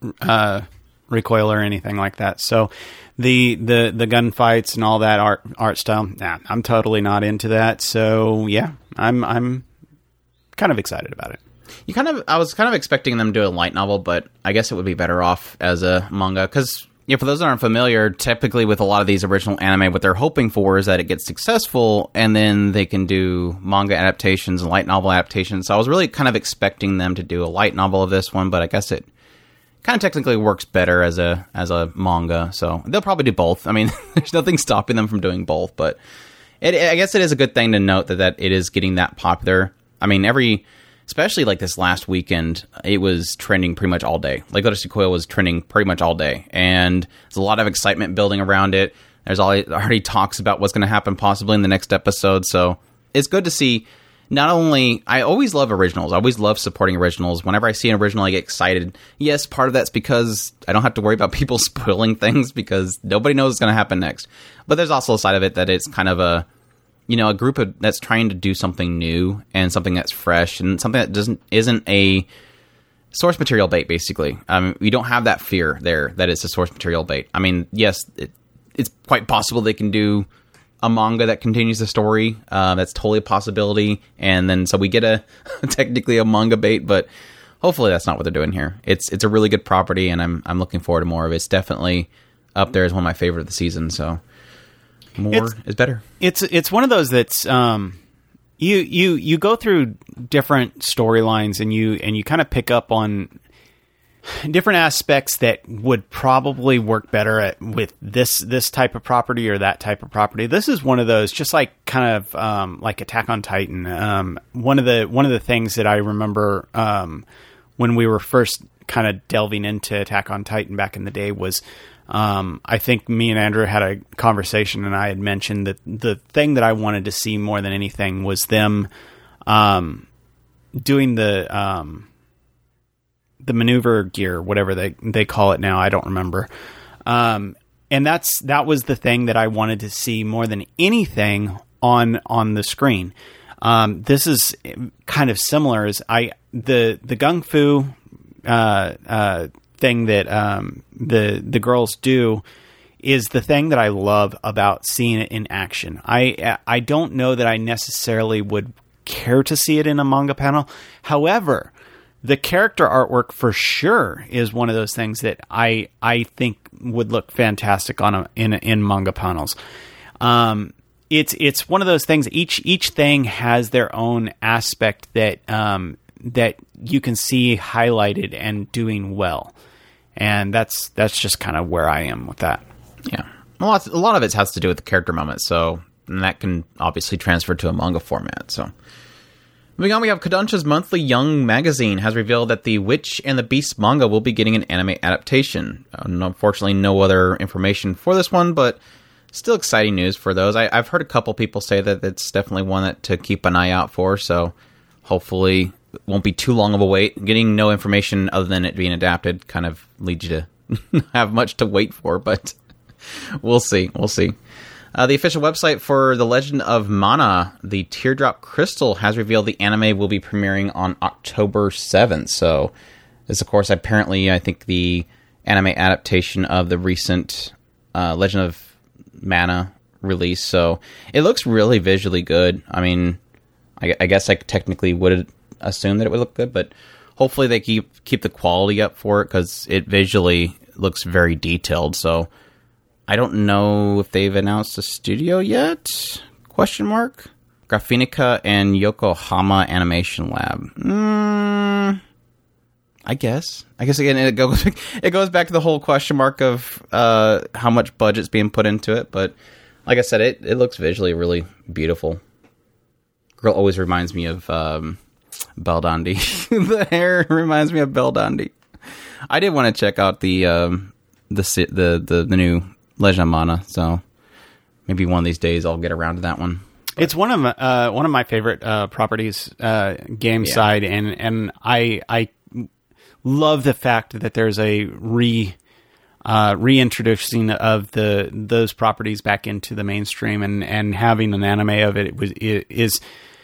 Recoil or anything like that. So the gunfights and all that art style, I'm totally not into that. So yeah, I'm kind of excited about it. I was kind of expecting them to do a light novel, but I guess it would be better off as a manga. Because, for those that aren't familiar, typically with a lot of these original anime, what they're hoping for is that it gets successful, and then they can do manga adaptations and light novel adaptations. So I was really kind of expecting them to do a light novel of this one, but I guess it kind of technically works better as a manga. So they'll probably do both. I mean, there's nothing stopping them from doing both, but I guess it is a good thing to note that it is getting that popular. I mean, especially like this last weekend, it was trending pretty much all day. Like Licorice Coil was trending pretty much all day. And there's a lot of excitement building around it. There's already talks about what's going to happen possibly in the next episode. So it's good to see not only, I always love originals. I always love supporting originals. Whenever I see an original, I get excited. Yes, part of that's because I don't have to worry about people spoiling things because nobody knows what's going to happen next. But there's also a side of it that it's kind of a, a group that's trying to do something new and something that's fresh and something that isn't a source material bait, basically. We don't have that fear there that it's a source material bait. I mean, yes, it's quite possible they can do a manga that continues the story. That's totally a possibility. And then so we get technically a manga bait, but hopefully that's not what they're doing here. It's a really good property, and I'm looking forward to more of it. It's definitely up there as one of my favorite of the season. So more is better. It's one of those that's you go through different storylines and you kind of pick up on different aspects that would probably work better with this type of property or that type of property. This is one of those, just like kind of like Attack on Titan. One of the things that I remember when we were first kind of delving into Attack on Titan back in the day was I think me and Andrew had a conversation, and I had mentioned that the thing that I wanted to see more than anything was them doing the maneuver gear, whatever they call it now. I don't remember. And that was the thing that I wanted to see more than anything on the screen. This is kind of similar as the Gung Fu thing that the girls do is the thing that I love about seeing it in action. I don't know that I necessarily would care to see it in a manga panel. However, the character artwork for sure is one of those things that I think would look fantastic in manga panels. It's one of those things. Each thing has their own aspect that you can see highlighted and doing well, and that's just kind of where I am with that. Yeah, a lot of it has to do with the character moment, so and that can obviously transfer to a manga format. So. Moving on, we have Kodansha's monthly Young magazine has revealed that the Witch and the Beast manga will be getting an anime adaptation. Unfortunately, no other information for this one, but still exciting news for those. I've heard a couple people say that it's definitely one to keep an eye out for, so hopefully it won't be too long of a wait. Getting no information other than it being adapted kind of leads you to have much to wait for, but we'll see. The official website for The Legend of Mana, the Teardrop Crystal, has revealed the anime will be premiering on October 7th. So, this, of course, apparently, I think, the anime adaptation of the recent Legend of Mana release. So, it looks really visually good. I mean, I guess I technically would assume that it would look good, but hopefully they keep the quality up for it, because it visually looks very detailed. So, I don't know if they've announced a studio yet? ? Graphinica and Yokohama Animation Lab. I guess again it goes back to the whole question mark of how much budget's being put into it. But like I said, it looks visually really beautiful. Girl always reminds me of Belldondi. The hair reminds me of Belldondi. I did want to check out the new Legend of Mana, so maybe one of these days I'll get around to that one. But it's one of my favorite properties, game side, and I love the fact that there's a reintroducing of those properties back into the mainstream, and having an anime of it is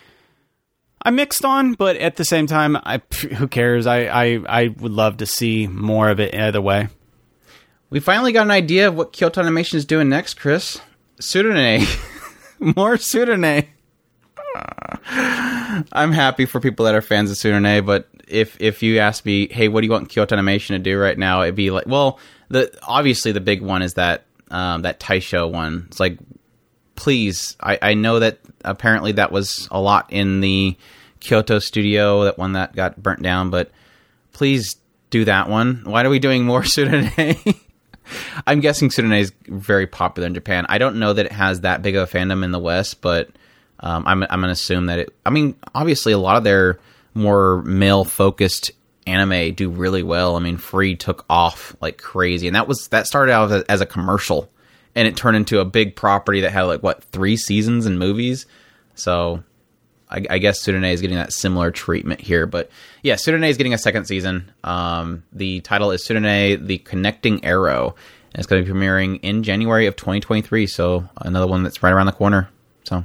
I'm mixed on, but at the same time, who cares? I would love to see more of it either way. We finally got an idea of what Kyoto Animation is doing next, Chris. Tsurune. More Tsurune. I'm happy for people that are fans of Tsurune, but if you ask me, hey, what do you want Kyoto Animation to do right now? It'd be like, well, obviously the big one is that Taisho one. It's like, please, I know that apparently that was a lot in the Kyoto studio, that one that got burnt down, but please do that one. Why are we doing more Tsurune? I'm guessing Tsurune is very popular in Japan. I don't know that it has that big of a fandom in the West, but I'm going to assume that it... I mean, obviously, a lot of their more male-focused anime do really well. I mean, Free took off like crazy, and that started out as a commercial, and it turned into a big property that had, 3 seasons and movies? So, I guess Tsurune is getting that similar treatment here. But yeah, Tsurune is getting a second season. The title is Tsurune: The Connecting Arrow. And it's going to be premiering in January of 2023. So another one that's right around the corner. So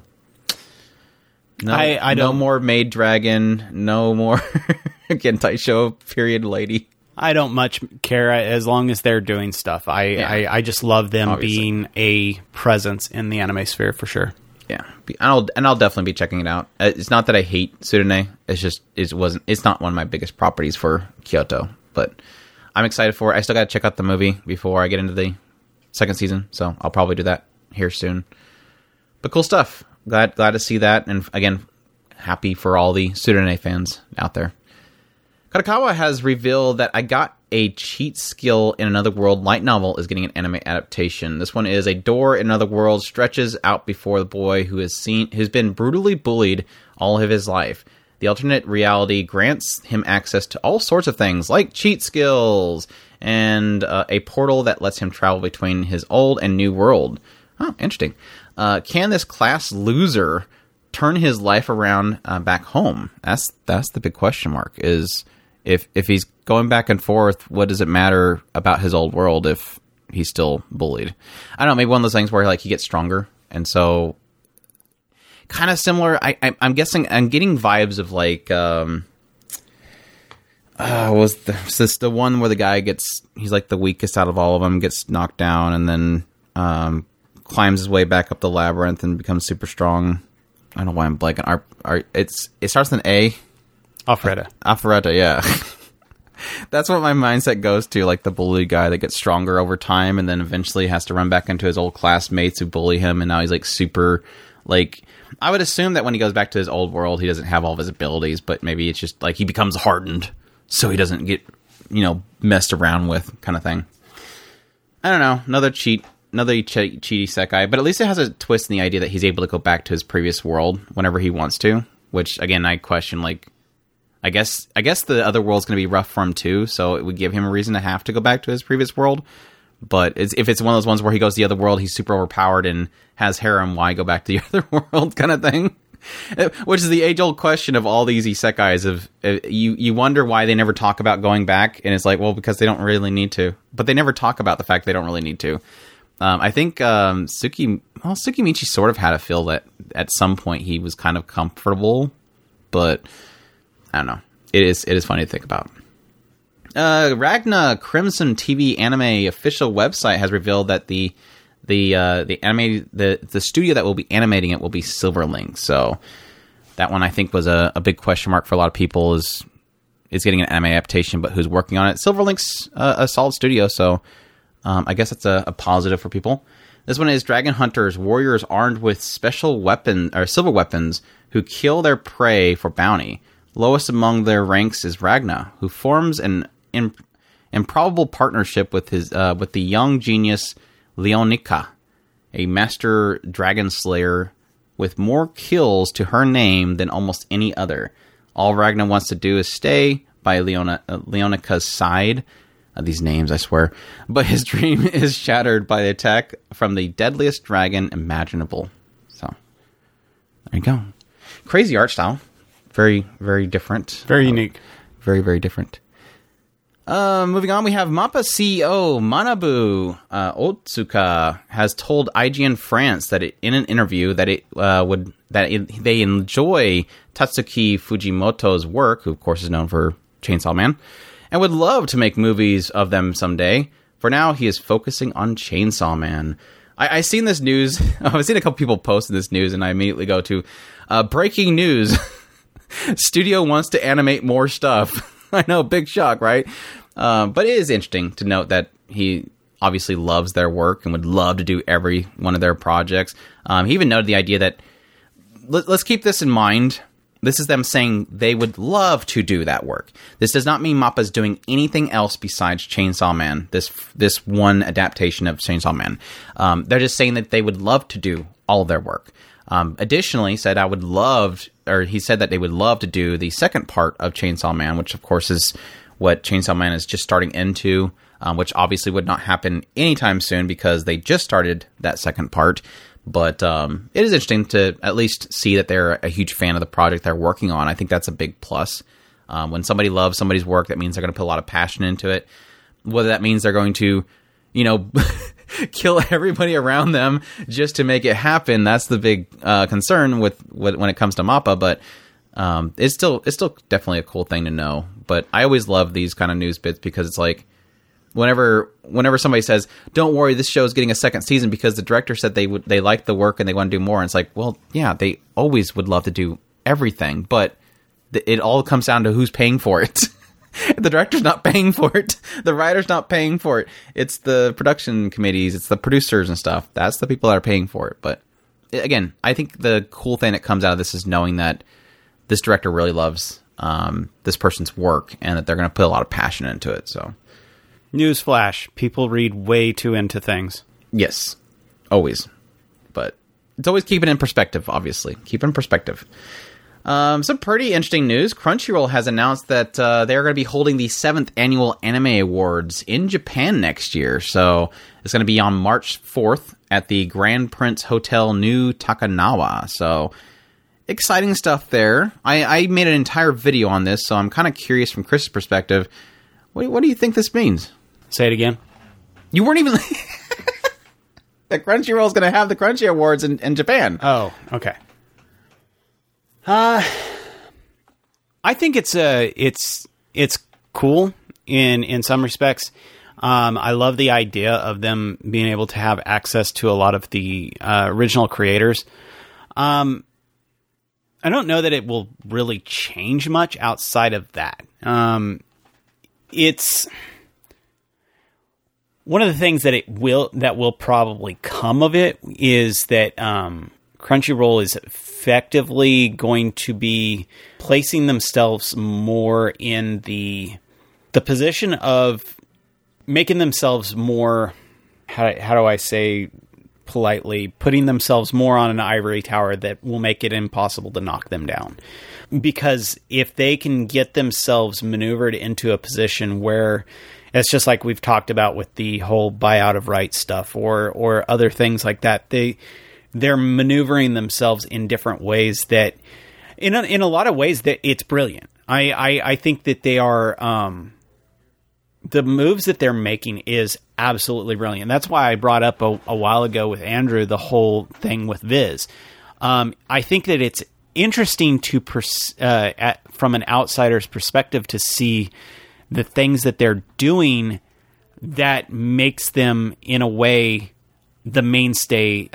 no more Maid Dragon. No more Gentai Show period lady. I don't much care as long as they're doing stuff. I just love them obviously being a presence in the anime sphere for sure. Yeah, and I'll definitely be checking it out. It's not that I hate Tsurune. It's just it's not one of my biggest properties for Kyoto, but I'm excited for it. I still got to check out the movie before I get into the second season, so I'll probably do that here soon. But cool stuff. Glad to see that, and again, happy for all the Tsurune fans out there. Kadokawa has revealed that I Got a Cheat Skill in Another World light novel is getting an anime adaptation. This one is a door in another world stretches out before the boy who's been brutally bullied all of his life. The alternate reality grants him access to all sorts of things like cheat skills and a portal that lets him travel between his old and new world. Oh, interesting. Can this class loser turn his life around back home? That's the big question mark. Is if he's going back and forth, what does it matter about his old world if he's still bullied? I don't know, maybe one of those things where like he gets stronger, and so kind of similar. I'm guessing I'm getting vibes of like was this the one where the guy he's like the weakest out of all of them, gets knocked down, and then climbs his way back up the labyrinth and becomes super strong. I don't know why I'm blanking. It starts with an A. Alpharetta, yeah. That's what my mindset goes to, like the bully guy that gets stronger over time and then eventually has to run back into his old classmates who bully him, and now he's like super, like, I would assume that when he goes back to his old world, he doesn't have all of his abilities, but maybe it's just like he becomes hardened so he doesn't get, messed around with kind of thing. I don't know, another cheaty isekai, but at least it has a twist in the idea that he's able to go back to his previous world whenever he wants to, which again, I question, like, I guess the other world's going to be rough for him too, so it would give him a reason to have to go back to his previous world. But if it's one of those ones where he goes to the other world, he's super overpowered and has harem, why go back to the other world kind of thing? Which is the age-old question of all these isekais of you wonder why they never talk about going back, and it's like, well, because they don't really need to. But they never talk about the fact they don't really need to. I think Tsukimichi sort of had a feel that at some point he was kind of comfortable, but I don't know. It is funny to think about. Ragna Crimson TV anime official website has revealed that the studio that will be animating it will be Silverlink. So that one I think was a big question mark for a lot of people. Is getting an anime adaptation, but who's working on it? Silverlink's a solid studio, so I guess it's a positive for people. This one is Dragon Hunters, warriors armed with special weapon or silver weapons who kill their prey for bounty. Lowest among their ranks is Ragna, who forms an improbable partnership with the young genius Leonika, a master dragon slayer with more kills to her name than almost any other. All Ragna wants to do is stay by Leonika's side. These names, I swear. But his dream is shattered by the attack from the deadliest dragon imaginable. So, there you go. Crazy art style. Very, very different. Very unique. Very, very different. Moving on, we have MAPPA CEO Manabu Otsuka has told IGN France that in an interview that they enjoy Tatsuki Fujimoto's work, who of course is known for Chainsaw Man, and would love to make movies of them someday. For now, he is focusing on Chainsaw Man. I seen this news. I've seen a couple people posting this news, and I immediately go to breaking news. Studio wants to animate more stuff. I know, big shock, right? But it is interesting to note that he obviously loves their work and would love to do every one of their projects. He even noted the idea that, let's keep this in mind, this is them saying they would love to do that work. This does not mean MAPPA's doing anything else besides Chainsaw Man, this one adaptation of Chainsaw Man. They're just saying that they would love to do all of their work. Additionally, he said that they would love to do the second part of Chainsaw Man, which of course is what Chainsaw Man is just starting into, which obviously would not happen anytime soon because they just started that second part. But it is interesting to at least see that they're a huge fan of the project they're working on. I think that's a big plus. When somebody loves somebody's work, that means they're going to put a lot of passion into it. Whether that means they're going to, kill everybody around them just to make it happen, that's the big concern when it comes to MAPPA. But it's still definitely a cool thing to know. But I always love these kind of news bits because it's like, whenever somebody says, "Don't worry, this show is getting a second season because the director said they like the work and they want to do more," and it's like, well, yeah, they always would love to do everything, but it all comes down to who's paying for it. The director's not paying for it. The writer's not paying for it. It's the production committees. It's the producers and stuff. That's the people that are paying for it. But again, I think the cool thing that comes out of this is knowing that this director really loves this person's work and that they're going to put a lot of passion into it. So. Newsflash, people read way too into things. Yes, always. But it's always keep it in perspective, obviously. Keep it in perspective. Some pretty interesting news. Crunchyroll has announced that they're going to be holding the 7th Annual Anime Awards in Japan next year. So it's going to be on March 4th at the Grand Prince Hotel New Takanawa. So exciting stuff there. I made an entire video on this, so I'm kind of curious from Chris's perspective. What do you think this means? Say it again. You weren't even... that Crunchyroll is going to have the Crunchy Awards in Japan. Oh, okay. I think it's cool in some respects. I love the idea of them being able to have access to a lot of the original creators. I don't know that it will really change much outside of that. It's one of the things that will probably come of it is that Crunchyroll is effectively going to be placing themselves more in the position of making themselves more, how do I say politely, putting themselves more on an ivory tower that will make it impossible to knock them down. Because if they can get themselves maneuvered into a position where it's just like we've talked about with the whole buyout of rights stuff or other things like that, they're maneuvering themselves in different ways that, in a lot of ways, that it's brilliant. I think that they are, the moves that they're making is absolutely brilliant. That's why I brought up a while ago with Andrew the whole thing with Viz. I think that it's interesting to from an outsider's perspective to see the things that they're doing that makes them, in a way, the mainstay.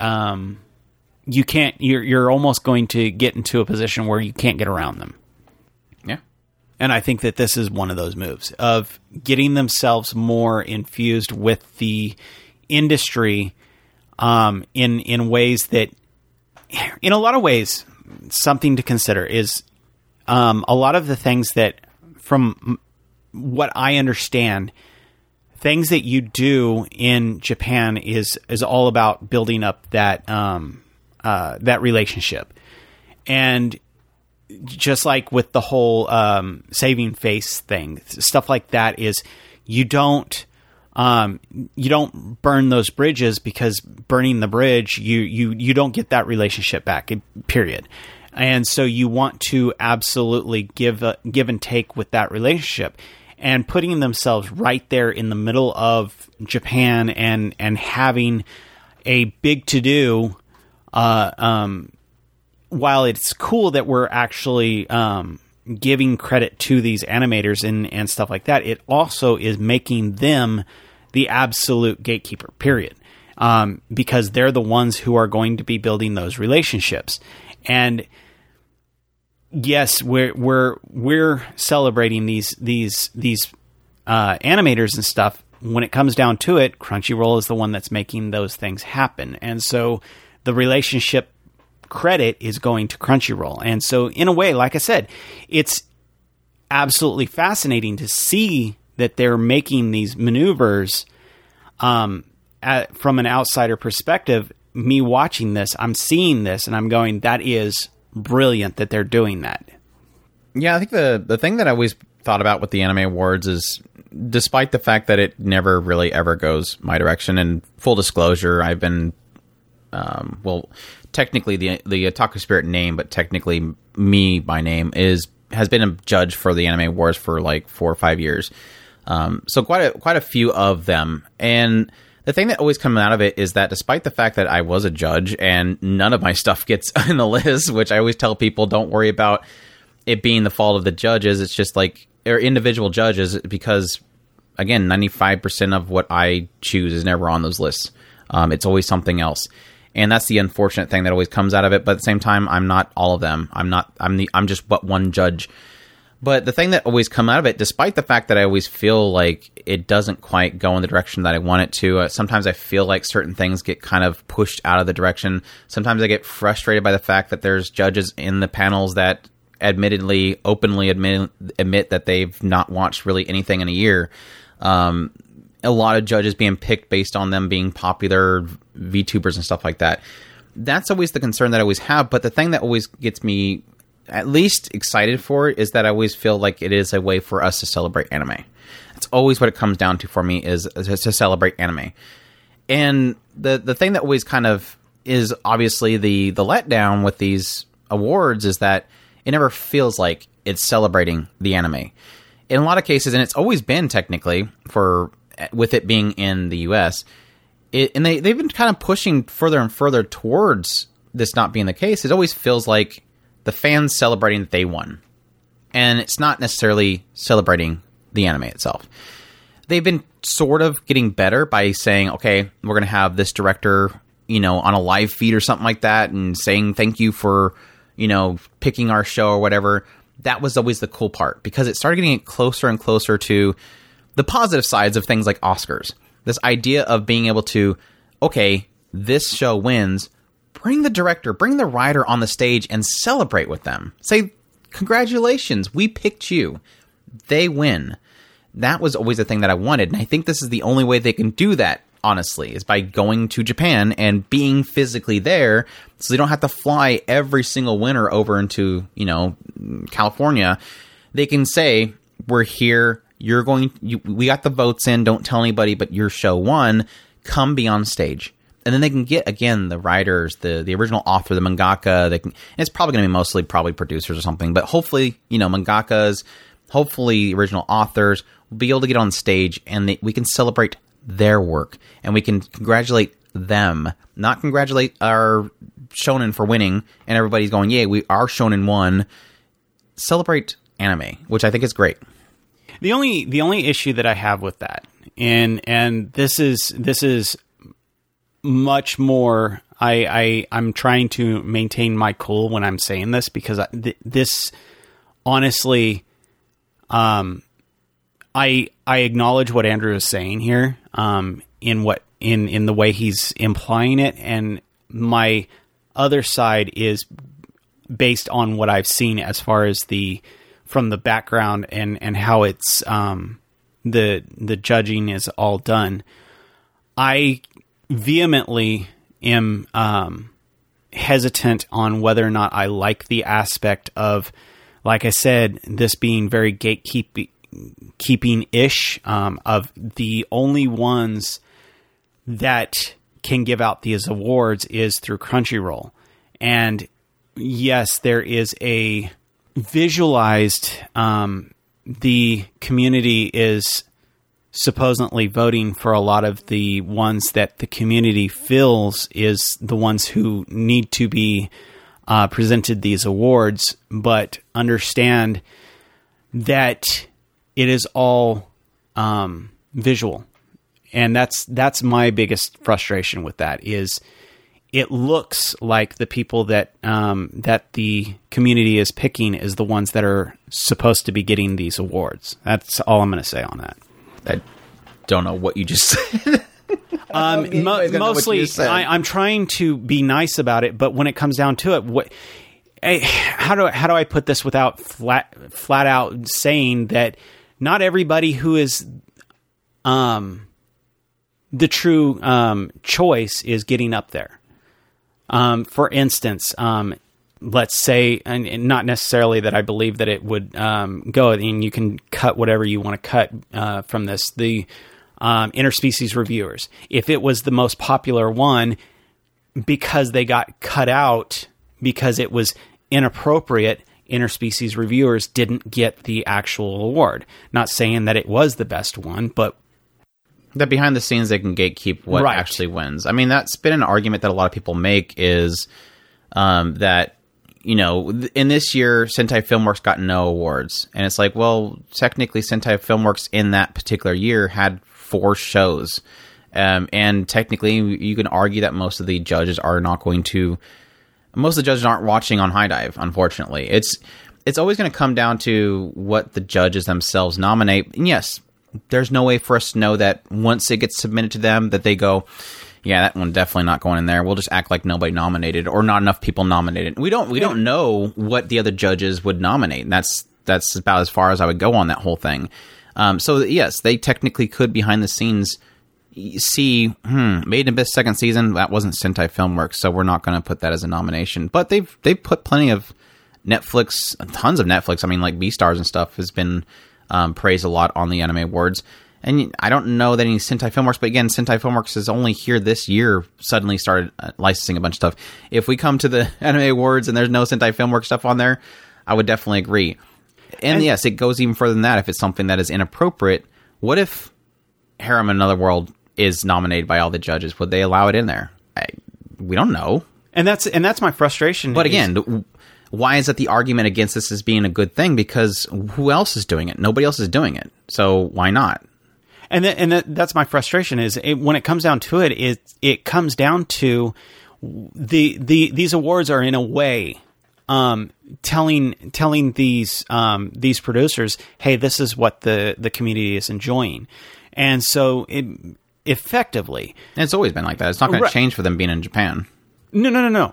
You're almost going to get into a position where you can't get around them. Yeah. And I think that this is one of those moves of getting themselves more infused with the industry in ways that, in a lot of ways, something to consider is a lot of the things that, from what I understand, things that you do in Japan is all about building up that that relationship. And just like with the whole saving face thing, stuff like that is you don't burn those bridges, because burning the bridge, you don't get that relationship back, period. And so you want to absolutely give and take with that relationship, and putting themselves right there in the middle of Japan and having a big to-do, while it's cool that we're actually giving credit to these animators and stuff like that, it also is making them the absolute gatekeeper, period. Because they're the ones who are going to be building those relationships. And yes, we're celebrating these animators and stuff. When it comes down to it, Crunchyroll is the one that's making those things happen. And so the relationship credit is going to Crunchyroll. And so in a way, like I said, it's absolutely fascinating to see that they're making these maneuvers from an outsider perspective. Me watching this, I'm seeing this, and I'm going, that is brilliant that they're doing that. Yeah, I think the thing that I always thought about with the Anime Awards is, despite the fact that it never really ever goes my direction, and full disclosure, I've been well, technically the Otaku Spirit name, but technically me by name has been a judge for the Anime Awards for like 4 or 5 years. So quite a few of them. And the thing that always comes out of it is that despite the fact that I was a judge and none of my stuff gets in the list, which I always tell people, don't worry about it being the fault of the judges. It's just like, or individual judges, because again, 95% of what I choose is never on those lists. It's always something else. And that's the unfortunate thing that always comes out of it. But at the same time, I'm not all of them. I'm just but one judge. But the thing that always come out of it, despite the fact that I always feel like it doesn't quite go in the direction that I want it to, sometimes I feel like certain things get kind of pushed out of the direction. Sometimes I get frustrated by the fact that there's judges in the panels that openly admit that they've not watched really anything in a year. A lot of judges being picked based on them being popular VTubers and stuff like that. That's always the concern that I always have. But the thing that always gets me at least excited for it is that I always feel like it is a way for us to celebrate anime. That's always what it comes down to for me, is to celebrate anime. And the thing that always kind of is obviously the letdown with these awards is that it never feels like it's celebrating the anime. In a lot of cases, and it's always been technically with it being in the US, and they've been kind of pushing further and further towards this not being the case. It always feels like the fans celebrating that they won, and it's not necessarily celebrating the anime itself. They've been sort of getting better by saying, okay, we're going to have this director, on a live feed or something like that, and saying thank you for, picking our show or whatever. That was always the cool part, because it started getting closer and closer to the positive sides of things like Oscars. This idea of being able to, okay, this show wins, bring the director, bring the writer on the stage and celebrate with them. Say, congratulations, we picked you. They win. That was always the thing that I wanted. And I think this is the only way they can do that, honestly, is by going to Japan and being physically there, so they don't have to fly every single winner over into, California. They can say, we're here, we got the votes in, don't tell anybody, but your show won, come be on stage. And then they can get, again, the writers, the original author, the mangaka. It's probably going to be mostly probably producers or something, but hopefully, mangakas, hopefully the original authors will be able to get on stage, and we can celebrate their work, and we can congratulate them, not congratulate our shonen for winning, and everybody's going, yay, our shonen won. Celebrate anime, which I think is great. The only issue that I have with that, and this is much more, I'm trying to maintain my cool when I'm saying this, because this honestly, I acknowledge what Andrew is saying here, in the way he's implying it, and my other side is based on what I've seen as far as from the background and how it's the judging is all done. I vehemently am hesitant on whether or not I like the aspect of, like I said, this being very gatekeeping-ish, of the only ones that can give out these awards is through Crunchyroll. And yes, there is a visualized, the community is supposedly voting for a lot of the ones that the community feels is the ones who need to be presented these awards, but understand that it is all visual. And that's my biggest frustration with that, is it looks like the people that that the community is picking is the ones that are supposed to be getting these awards. That's all I'm going to say on that. I don't know what you just said. Mostly, I'm trying to be nice about it, but when it comes down to it, how do I put this without flat out saying that not everybody who is the true choice is getting up there. For instance, let's say, and not necessarily that I believe that it would go, and you can cut whatever you want to cut from this, the interspecies reviewers. If it was the most popular one, because they got cut out because it was inappropriate, interspecies reviewers didn't get the actual award. Not saying that it was the best one, but that behind the scenes they can gatekeep what actually wins. I mean, that's been an argument that a lot of people make is that, you know, in this year, Sentai Filmworks got no awards. And it's like, well, technically Sentai Filmworks in that particular year had 4 shows. And technically you can argue that most of the judges aren't watching on High Dive, unfortunately. It's always going to come down to what the judges themselves nominate. And yes, there's no way for us to know that once it gets submitted to them that they go, yeah, that one definitely not going in there. We'll just act like nobody nominated or not enough people nominated. We don't know what the other judges would nominate. And that's about as far as I would go on that whole thing. So yes, they technically could behind the scenes see, Made in Abyss second season, that wasn't Sentai Filmworks, so we're not going to put that as a nomination. But they've put plenty of Netflix, tons of Netflix. I mean, like Beastars and stuff has been praised a lot on the Anime Awards. And I don't know that any Sentai Filmworks, but again, Sentai Filmworks is only here this year, suddenly started licensing a bunch of stuff. If we come to the Anime Awards and there's no Sentai Filmworks stuff on there, I would definitely agree. And yes, it goes even further than that. If it's something that is inappropriate, what if Harem in Another World is nominated by all the judges? Would they allow it in there? We don't know. And that's my frustration. But again, why is that the argument against this as being a good thing? Because who else is doing it? Nobody else is doing it. So why not? And that's my frustration is when it comes down to it, it comes down to these awards are in a way telling these producers, hey, this is what the community is enjoying. And so it effectively, and it's always been like that. It's not going to change for them being in Japan. No.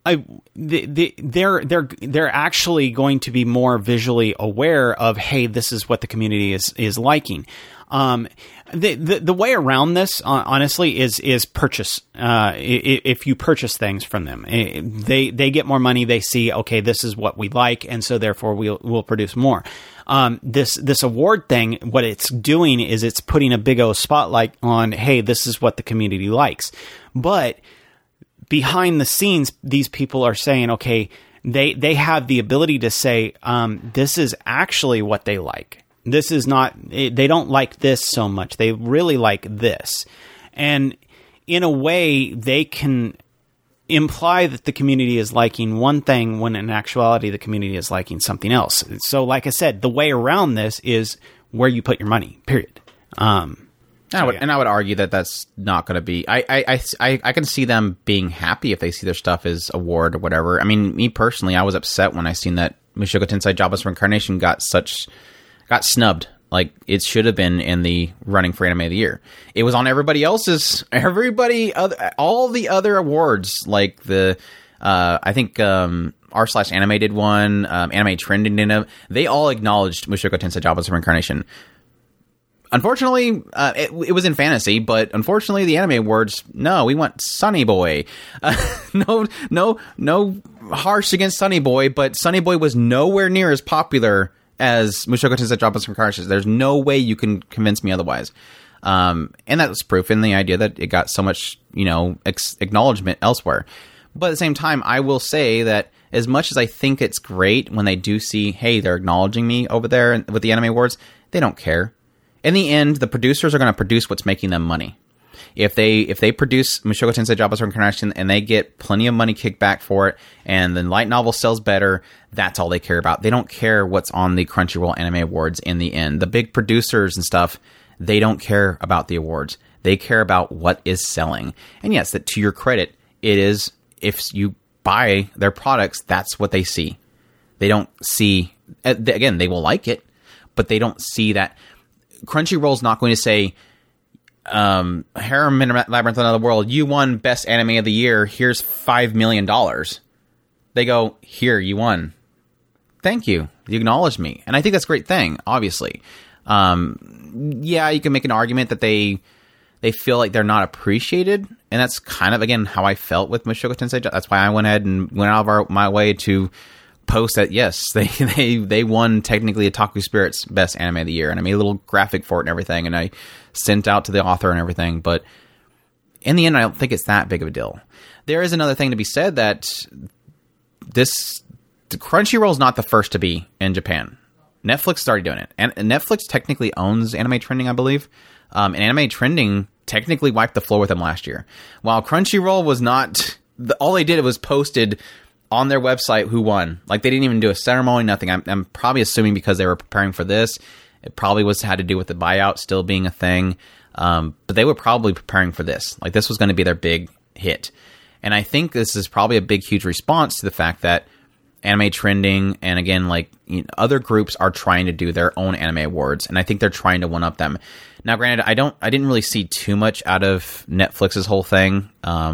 They're actually going to be more visually aware of, hey, this is what the community is liking. The way around this, honestly, is purchase. If you purchase things from them, they get more money. They see, okay, this is what we like, and so therefore we'll produce more. This award thing, what it's doing is it's putting a big O spotlight on, hey, this is what the community likes. But behind the scenes, these people are saying, okay, they have the ability to say, this is actually what they like. This is not, they don't like this so much. They really like this. And in a way, they can imply that the community is liking one thing when in actuality the community is liking something else. So like I said, the way around this is where you put your money, period. And I would argue that that's not going to be. I can see them being happy if they see their stuff as award or whatever. I mean, me personally, I was upset when I seen that Mushoku Tensei Jobless Reincarnation got snubbed. Like it should have been in the running for Anime of the Year. It was on all the other awards, like the I think r/anime did one, Anime Trending, they all acknowledged Mushoku Tensei Jobless Reincarnation. Unfortunately, it was in fantasy, but unfortunately, the Anime Awards, no, we want Sunny Boy. No harsh against Sunny Boy, but Sunny Boy was nowhere near as popular as Mushoku Tensei Jobless Reincarnation. There's no way you can convince me otherwise. And that was proof in the idea that it got so much, acknowledgement elsewhere. But at the same time, I will say that as much as I think it's great when they do see, hey, they're acknowledging me over there with the Anime Awards, they don't care. In the end, the producers are going to produce what's making them money. If they produce Mushoku Tensei Jobless Reincarnation and they get plenty of money kicked back for it, and the light novel sells better, that's all they care about. They don't care what's on the Crunchyroll Anime Awards in the end. The big producers and stuff, they don't care about the awards. They care about what is selling. And yes, that to your credit, it is, if you buy their products, that's what they see. They don't see, again, they will like it, but they don't see that. Crunchyroll's not going to say, Harem in Labyrinth of Another World, you won Best Anime of the Year, here's $5 million. They go, here, you won. Thank you. You acknowledged me. And I think that's a great thing, obviously. Yeah, you can make an argument that they feel like they're not appreciated, and that's kind of, again, how I felt with Mushoku Tensei. That's why I went ahead and went out of my way to post that, yes, they won technically Otaku Spirit's Best Anime of the Year, and I made a little graphic for it and everything, and I sent out to the author and everything, but in the end, I don't think it's that big of a deal. there is another thing to be said that Crunchyroll is not the first to be in Japan. Netflix started doing it, and Netflix technically owns Anime Trending, I believe. And Anime Trending technically wiped the floor with them last year, while Crunchyroll was not. All they did was posted on their website who won. Like, they didn't even do a ceremony, nothing. I'm probably assuming because they were preparing for this. It probably had to do with the buyout still being a thing. But they were probably preparing for this. Like, this was going to be their big hit. And I think this is probably a big, huge response to the fact that Anime Trending and, again, like, other groups are trying to do their own anime awards. And I think they're trying to one-up them. Now, granted, I didn't really see too much out of Netflix's whole thing.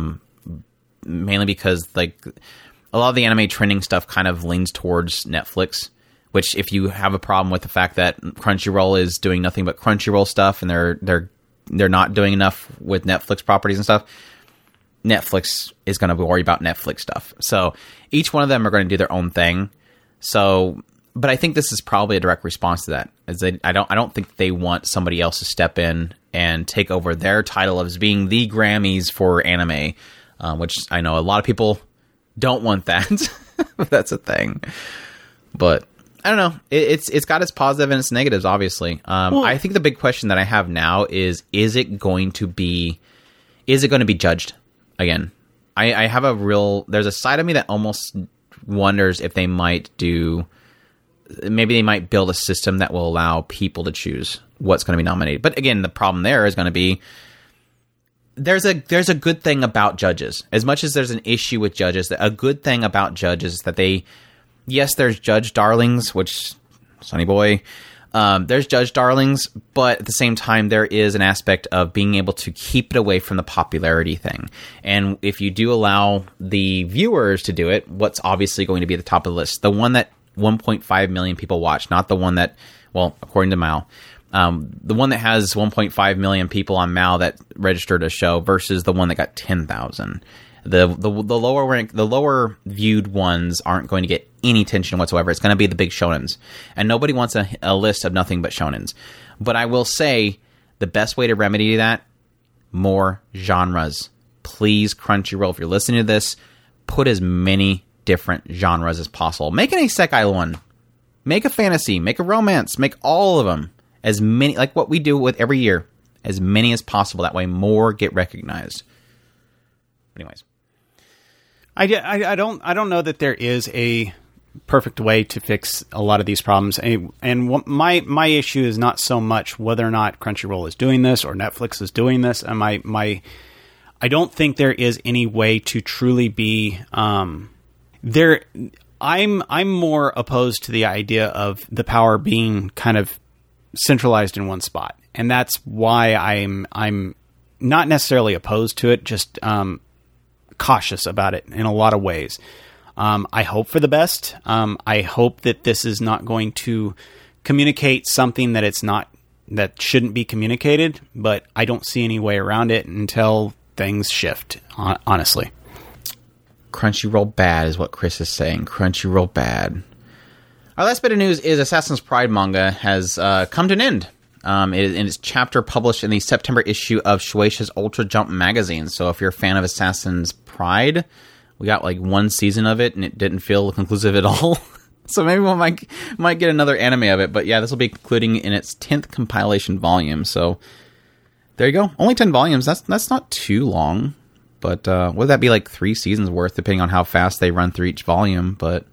Mainly because, like, a lot of the Anime Trending stuff kind of leans towards Netflix, which, if you have a problem with the fact that Crunchyroll is doing nothing but Crunchyroll stuff and they're not doing enough with Netflix properties and stuff, Netflix is going to worry about Netflix stuff. So each one of them are going to do their own thing. So, but I think this is probably a direct response to that. I don't think they want somebody else to step in and take over their title of being the Grammys for anime, which I know a lot of people don't want that. That's a thing. But I don't know. It's got its positive and its negatives, obviously. I think the big question that I have now is it going to be judged again? I have there's a side of me that almost wonders if they might maybe they might build a system that will allow people to choose what's going to be nominated. But again, the problem there is going to be, there's a good thing about judges. As much as there's an issue with judges, a good thing about judges is that there's judge darlings, which, Sonny Boy, there's judge darlings, but at the same time, there is an aspect of being able to keep it away from the popularity thing. And if you do allow the viewers to do it, what's obviously going to be at the top of the list? The one that 1.5 million people watch, not the one that, well, according to Mal, the one that has 1.5 million people on Mal that registered a show versus the one that got 10,000. The lower viewed ones aren't going to get any attention whatsoever. It's going to be the big shonens, and nobody wants a list of nothing but shonens. But I will say the best way to remedy that, more genres. Please, Crunchyroll, if you're listening to this, put as many different genres as possible. Make an isekai one, make a fantasy, make a romance, make all of them. As many, like what we do with every year, as many as possible. That way more get recognized. Anyways. I don't know that there is a perfect way to fix a lot of these problems. And my issue is not so much whether or not Crunchyroll is doing this or Netflix is doing this. And I don't think there is any way to truly be there. I'm more opposed to the idea of the power being kind of centralized in one spot, and that's why I'm not necessarily opposed to it, just cautious about it in a lot of ways. I hope for the best. I hope that this is not going to communicate something that shouldn't be communicated, but I don't see any way around it until things shift, honestly. Crunchyroll bad is what Chris is saying. Crunchyroll bad. Our last bit of news is Assassin's Pride manga has come to an end. In its chapter published in the September issue of Shueisha's Ultra Jump magazine. So if you're a fan of Assassin's Pride, we got like one season of it, and it didn't feel conclusive at all. So maybe we might get another anime of it. But yeah, this will be concluding in its 10th compilation volume. So there you go. Only 10 volumes. That's not too long. But would that be like 3 seasons worth, depending on how fast they run through each volume? But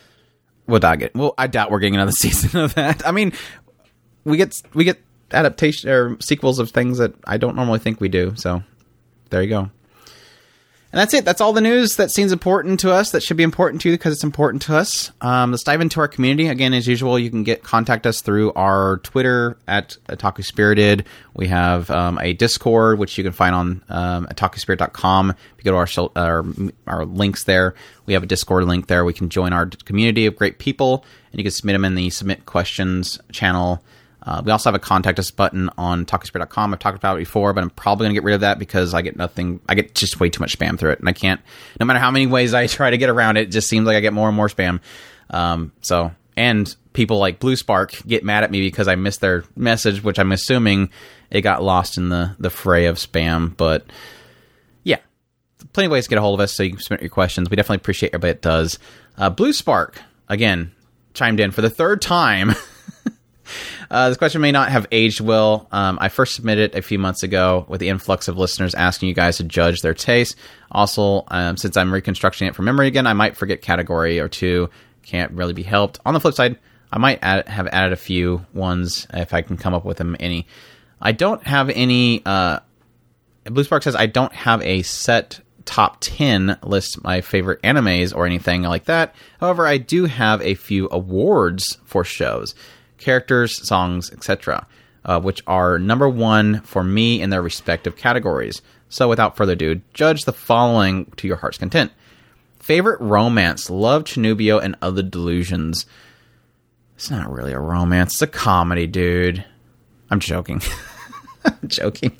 I doubt we're getting another season of that. I mean, we get adaptation or sequels of things that I don't normally think we do. So there you go. And that's it. That's all the news that seems important to us, that should be important to you because it's important to us. Let's dive into our community. Again, as usual, you can contact us through our Twitter at Otaku Spirited. We have a Discord, which you can find on otakuspirit.com. If you go to our links there, we have a Discord link there. We can join our community of great people, and you can submit them in the Submit Questions channel. We also have a contact us button on otakuspirit.com. I've talked about it before, but I'm probably going to get rid of that because I get just way too much spam through it. And I can't, no matter how many ways I try to get around it, it just seems like I get more and more spam. And people like Blue Spark get mad at me because I missed their message, which I'm assuming it got lost in the fray of spam. But yeah, plenty of ways to get a hold of us, so you can submit your questions. We definitely appreciate everybody that does. Blue Spark, again, chimed in for the third time. This question may not have aged well. I first submitted it a few months ago with the influx of listeners asking you guys to judge their taste. Also, since I'm reconstructing it from memory again, I might forget category or two. Can't really be helped. On the flip side, I might have added a few ones if I can come up with them any. I don't have any... Blue Spark says, I don't have a set top 10 list my favorite animes or anything like that. However, I do have a few awards for shows. Characters, songs, etc., which are number one for me in their respective categories. So without further ado, judge the following to your heart's content. Favorite romance: Love, Chunibyo, and Other Delusions. It's not really a romance. It's a comedy, dude. I'm joking. I'm joking.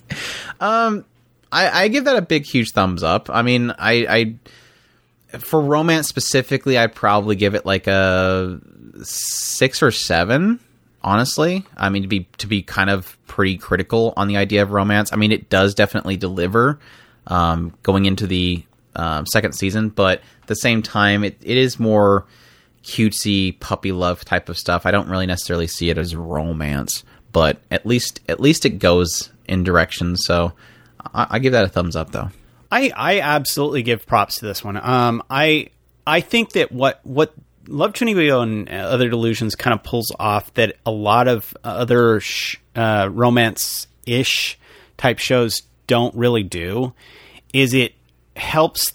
I give that a big, huge thumbs up. I mean, I for romance specifically, I'd probably give it like a 6 or 7. Honestly, I mean, to be kind of pretty critical on the idea of romance. I mean, it does definitely deliver going into the second season, but at the same time, it is more cutesy puppy love type of stuff. I don't really necessarily see it as romance, but at least it goes in directions. So I give that a thumbs up, though. I absolutely give props to this one. I think that what Love, Chunibyo and Other Delusions kind of pulls off that a lot of other romance-ish type shows don't really do is it helps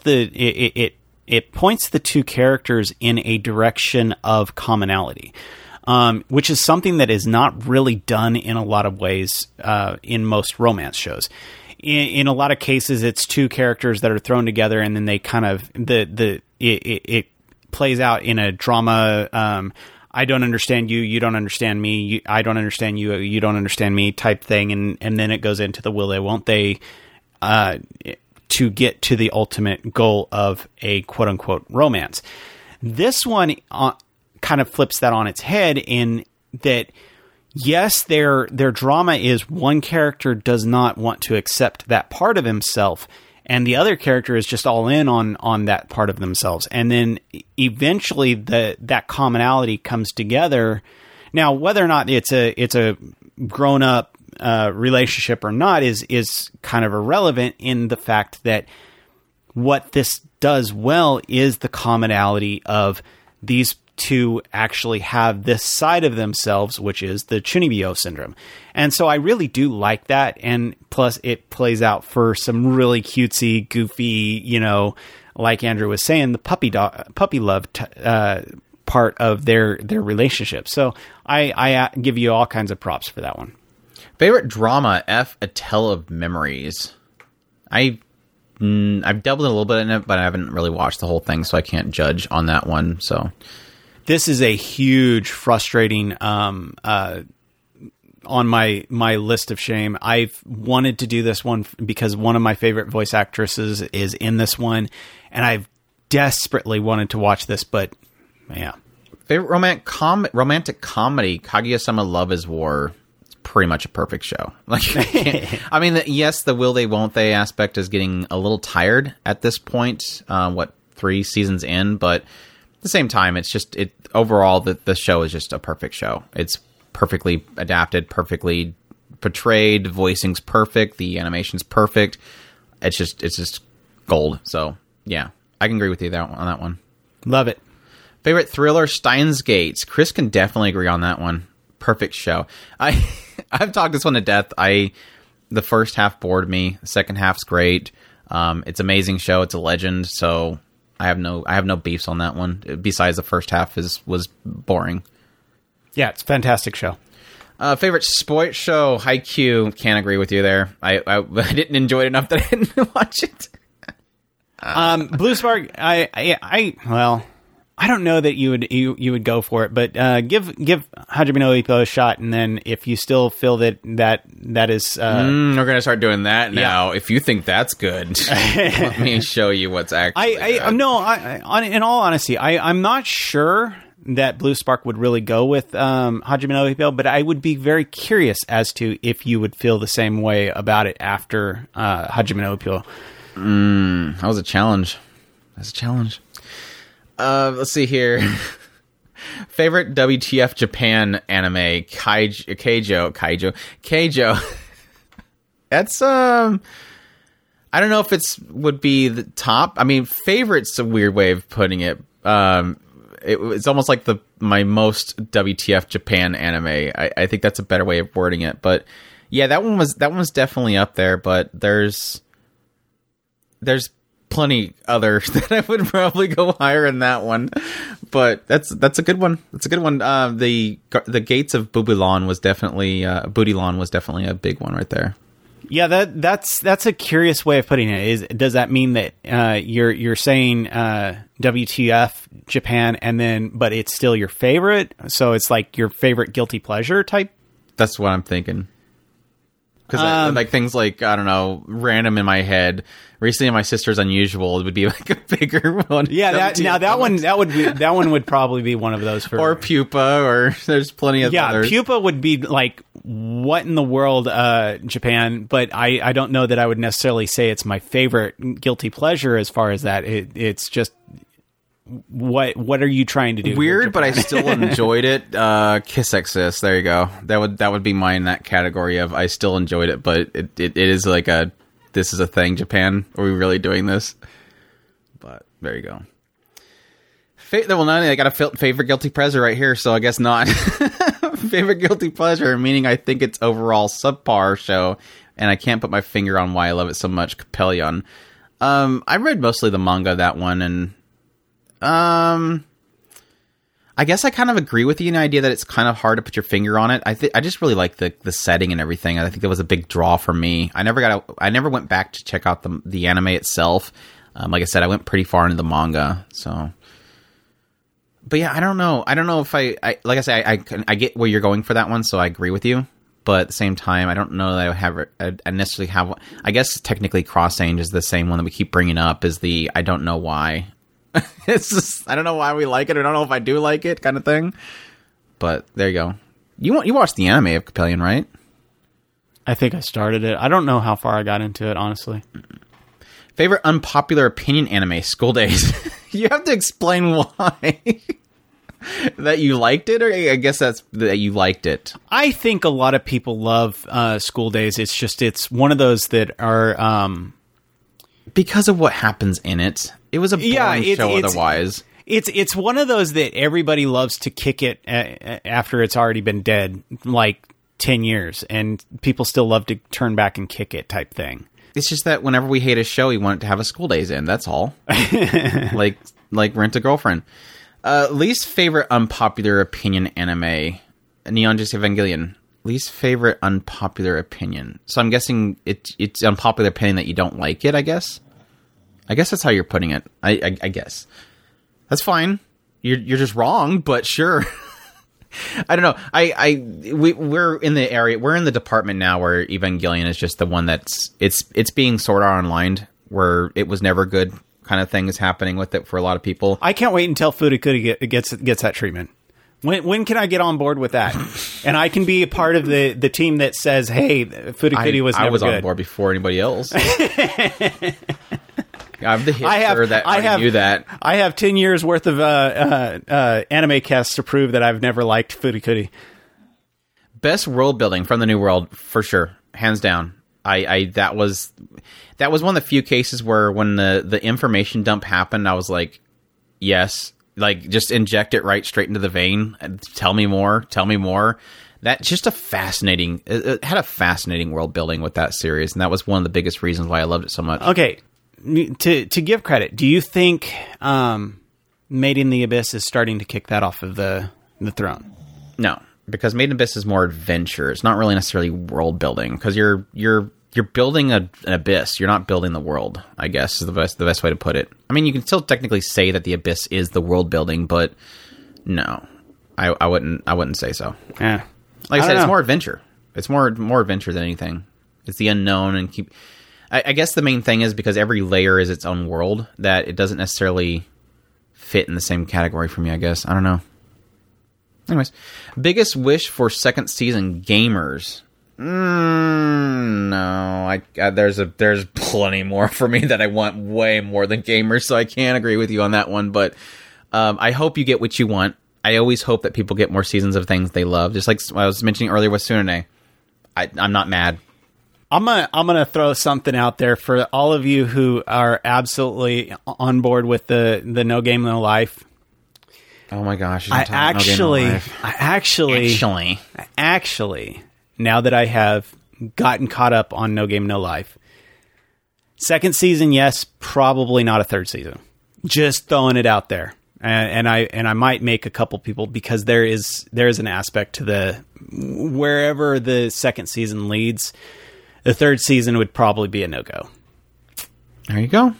it points the two characters in a direction of commonality, which is something that is not really done in a lot of ways in most romance shows. In a lot of cases, it's two characters that are thrown together, and then they kind of it plays out in a drama. I don't understand you, you don't understand me. I don't understand you, you don't understand me type thing, and then it goes into the will they, won't they, to get to the ultimate goal of a quote unquote romance. This one kind of flips that on its head in that. Yes, their drama is one character does not want to accept that part of himself, and the other character is just all in on that part of themselves. And then eventually that commonality comes together. Now, whether or not it's a grown up relationship or not is kind of irrelevant in the fact that what this does well is the commonality of these to actually have this side of themselves, which is the Chunibyo syndrome. And so I really do like that. And plus it plays out for some really cutesy, goofy, like Andrew was saying, the puppy love part of their relationship. So I give you all kinds of props for that one. Favorite drama: F, A Tale of Memories. I've dabbled a little bit in it, but I haven't really watched the whole thing, so I can't judge on that one. So this is a huge, frustrating on my list of shame. I've wanted to do this one because one of my favorite voice actresses is in this one, and I've desperately wanted to watch this, but yeah. Favorite romantic comedy: Kaguya-sama Love is War. It's pretty much a perfect show. I mean, yes, the will they, won't they aspect is getting a little tired at this point. 3 seasons in, but at the same time, it's just overall the show is just a perfect show. It's perfectly adapted, perfectly portrayed, voicing's perfect, the animation's perfect. It's just gold. So yeah, I can agree with you on that one. Love it. Favorite thriller: Steins Gate. Chris can definitely agree on that one. Perfect show. I've talked this one to death. The first half bored me. The second half's great. It's an amazing show. It's a legend. So I have no beefs on that one. Besides, the first half was boring. Yeah, it's a fantastic show. Favorite sports show: Haikyuu. Can't agree with you there. I didn't enjoy it enough that I didn't watch it. Blue Spark. I don't know that you would go for it, but give Hajime no Ippo a shot, and then if you still feel that is we're gonna start doing that now. Yeah. If you think that's good, let me show you what's actually. In all honesty, I'm not sure that Blue Spark would really go with Hajime no Ippo, but I would be very curious as to if you would feel the same way about it after Hajime no Ippo. That was a challenge. That's a challenge. Let's see here. Favorite WTF Japan anime, Keijo. That's I don't know if would be the top. I mean, favorite's a weird way of putting it. It's almost like my most WTF Japan anime. I think that's a better way of wording it. But yeah, that one was definitely up there. But there's plenty others that I would probably go higher in that one. But that's a good one. That's a good one. The Gates of Bootylan was definitely a big one right there. Yeah, that's a curious way of putting it. Does that mean that you're saying WTF Japan but it's still your favorite? So it's like your favorite guilty pleasure type? That's what I'm thinking. Because like things like, I don't know, random in my head. Recently, My Sister's Unusual would be like a bigger one. Yeah, that one would probably be one of those for or Pupa, or there's plenty of others. Pupa would be like, what in the world, Japan? But I don't know that I would necessarily say it's my favorite guilty pleasure as far as that. It's just what are you trying to do? Weird, but I still enjoyed it. Kiss Exist. There you go. That would be mine in that category of I still enjoyed it, but it is like this is a thing, Japan. Are we really doing this? But there you go. Well, no, I got a favorite guilty pleasure right here, so I guess not. Favorite guilty pleasure, meaning I think it's overall subpar show, and I can't put my finger on why I love it so much. Capellion. I read mostly the manga of that one, and I guess I kind of agree with you in the idea that it's kind of hard to put your finger on it. I just really like the setting and everything. I think that was a big draw for me. I never went back to check out the anime itself. Like I said, I went pretty far into the manga. So, but yeah, I don't know. I don't know if I like I say, I get where you're going for that one. So I agree with you. But at the same time, I don't know that I necessarily have. I guess technically Cross Range is the same one that we keep bringing up. Is the I don't know why. It's just I don't know why we like it. I don't know if I do like it, kind of thing. But there you go. You watched the anime of Capellion, right? I think I started it. I don't know how far I got into it, honestly. Favorite unpopular opinion anime, School Days. You have to explain why. That you liked it, or I guess that's that you liked it. I think a lot of people love School Days. It's one of those that are because of what happens in it. It was a boring show otherwise. It's one of those that everybody loves to kick it after it's already been dead, like 10 years, and people still love to turn back and kick it type thing. It's just that whenever we hate a show, we want it to have a School Days in. That's all. like Rent a Girlfriend. Least favorite unpopular opinion anime, Neon Genesis Evangelion. Least favorite unpopular opinion. So I'm guessing it's unpopular opinion that you don't like it, I guess. I guess that's how you're putting it. I guess. That's fine. You're just wrong, but sure. I don't know. We're in the area. We're in the department now where Evangelion is just the one that's it's being sort of online where it was never good kind of thing is happening with it for a lot of people. I can't wait until Furikuri gets that treatment. When can I get on board with that? And I can be a part of the team that says, "Hey, Furikuri was never good." I was on board before anybody else. I'm the hipster I knew that. I have 10 years worth of anime casts to prove that I've never liked Furikuri. Best world building from the New World for sure, hands down. That was one of the few cases where when the information dump happened, I was like, yes, like just inject it right straight into the vein. Tell me more. That's just it had a fascinating world building with that series, and that was one of the biggest reasons why I loved it so much. Okay. To give credit, do you think Made in the Abyss is starting to kick that off of the throne? No, because Made in the Abyss is more adventure. It's not really necessarily world building because you're building an abyss. You're not building the world, I guess is the best way to put it. I mean, you can still technically say that the Abyss is the world building, but no, I wouldn't say so. Yeah, like I said, it's more adventure. It's more adventure than anything. It's the unknown and keep. I guess the main thing is because every layer is its own world, that it doesn't necessarily fit in the same category for me, I guess. I don't know. Anyways, biggest wish for second season, gamers. No, there's plenty more for me that I want way more than gamers, so I can't agree with you on that one. But I hope you get what you want. I always hope that people get more seasons of things they love. Just like I was mentioning earlier with Tsunade. I'm not mad. I'm gonna throw something out there for all of you who are absolutely on board with the No Game No Life. Oh my gosh! I actually, now that I have gotten caught up on No Game No Life, second season, yes, probably not a third season. Just throwing it out there, and I might make a couple people, because there is an aspect to the wherever the second season leads. The third season would probably be a no-go. There you go.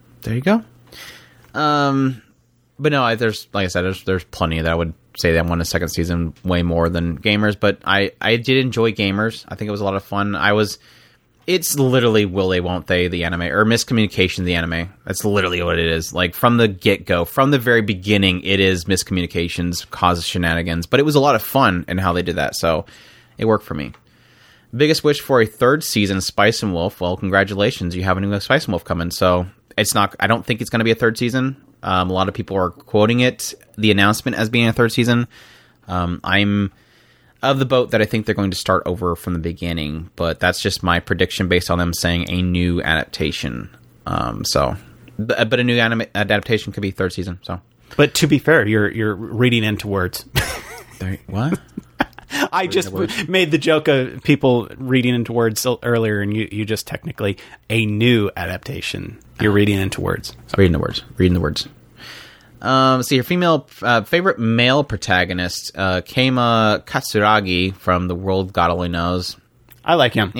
But no, there's, like I said, there's plenty that I would say that I want a second season way more than Gamers. But I did enjoy Gamers. I think it was a lot of fun. It's literally will they, won't they, the anime, or miscommunication, the anime. That's literally what it is. Like, from the get-go, from the very beginning, it is miscommunications, causes shenanigans. But it was a lot of fun in how they did that, so it worked for me. Biggest wish for a third season, Spice and Wolf. Well, congratulations, you have a new Spice and Wolf coming. So it's not. I don't think it's going to be a third season. A lot of people are quoting the announcement as being a third season. I'm of the boat that I think they're going to start over from the beginning, but that's just my prediction based on them saying a new adaptation. But a new adaptation could be third season. So, but to be fair, you're reading into words. What? I just made the joke of people reading into words earlier, and you just technically a new adaptation. You're reading into words. Reading the words. So your favorite male protagonist, Keima Katsuragi from The World God Only Knows. I like him.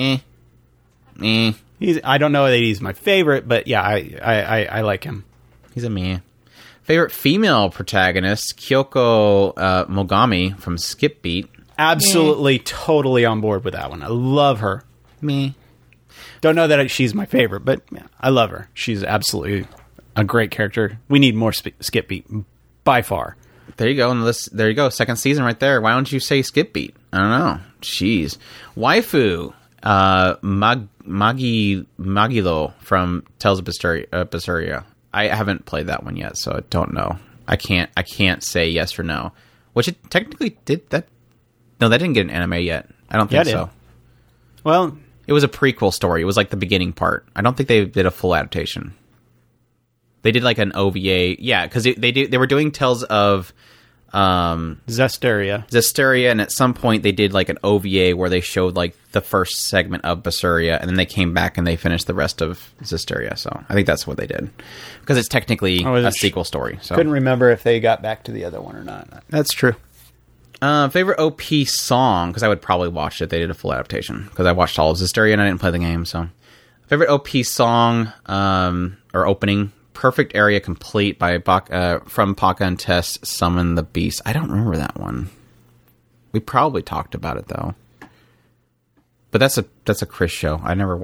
I don't know that he's my favorite, but yeah, I like him. He's a meh. Favorite female protagonist, Kyoko Mogami from Skip Beat. Absolutely, totally on board with that one. I love her. Me. Don't know that she's my favorite, but yeah, I love her. She's absolutely a great character. We need more Skip Beat, by far. There you go. There you go. Second season right there. Why don't you say Skip Beat? I don't know. Jeez. Waifu, Magilo from Tales of Berseria. I haven't played that one yet, so I don't know. I can't say yes or no. Which it technically did that. No, that didn't get an anime yet. I don't think so. Well, it was a prequel story. It was like the beginning part. I don't think they did a full adaptation. They did like an OVA. Yeah, because they were doing Tales of Zestiria, and at some point they did like an OVA where they showed like the first segment of Berseria, and then they came back and they finished the rest of Zestiria. So I think that's what they did, because it's technically a sequel story. So couldn't remember if they got back to the other one or not. That's true. Favorite OP song, because I would probably watch it. They did a full adaptation, because I watched all of Zestiria and I didn't play the game. So favorite OP song or opening, Perfect Area Complete by from Paka and Test, Summon the Beast. I don't remember that one. We probably talked about it though. But that's a Chris show.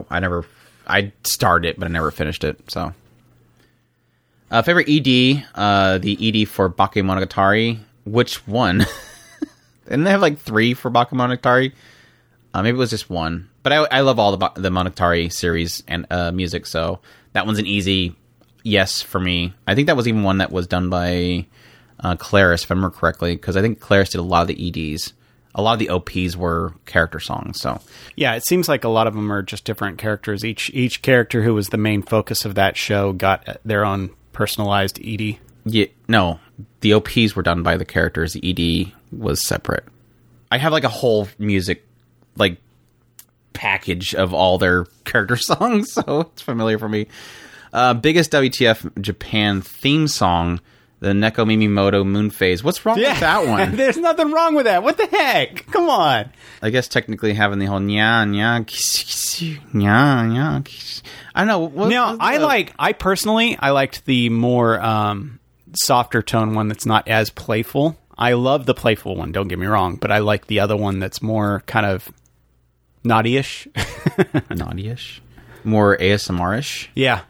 I started it, but I never finished it. So favorite ED, the ED for Bakemonogatari. Which one? Didn't they have like 3 for Bakemonogatari? Maybe it was just one. But I love all the Monogatari series and music, so that one's an easy yes for me. I think that was even one that was done by Claris, if I remember correctly, because I think Claris did a lot of the EDs. A lot of the OPs were character songs. So yeah, it seems like a lot of them are just different characters. Each character who was the main focus of that show got their own personalized ED. Yeah, no, the OPs were done by the characters. The ED was separate. I have like a whole music like package of all their character songs, so it's familiar for me. Biggest WTF Japan theme song, the Neko Mimimoto Moon Phase. What's wrong with that one? There's nothing wrong with that. What the heck? Come on. I guess technically having the whole nya nya nya nya. I don't know. I personally liked the more softer tone one that's not as playful. I love the playful one, don't get me wrong, but I like the other one that's more kind of naughty-ish. Naughty-ish? More ASMR-ish? Yeah.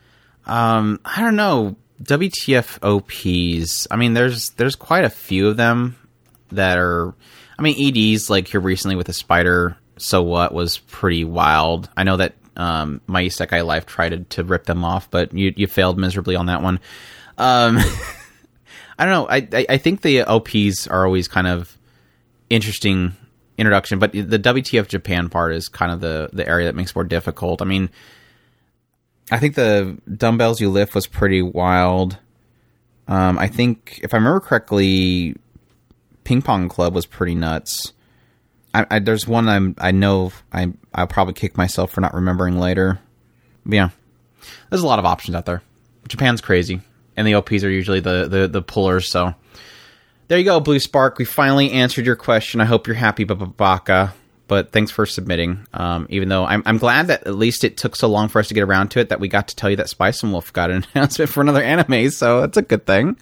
I don't know. WTF OPs. I mean, there's quite a few of them that are... I mean, EDs, like here recently with the Spider So What was pretty wild. I know that My Isekai Life tried to rip them off, but you failed miserably on that one. I don't know. I think the OPs are always kind of interesting introduction, but the WTF Japan part is kind of the area that makes it more difficult. I mean, I think the Dumbbells You Lift was pretty wild. I think, if I remember correctly, Ping Pong Club was pretty nuts. There's one I know I'll probably kick myself for not remembering later. But yeah, there's a lot of options out there. Japan's crazy, and the OPs are usually the pullers, so... There you go, Blue Spark. We finally answered your question. I hope you're happy, Baka. But thanks for submitting. Even though I'm glad that at least it took so long for us to get around to it, that we got to tell you that Spice and Wolf got an announcement for another anime. So that's a good thing.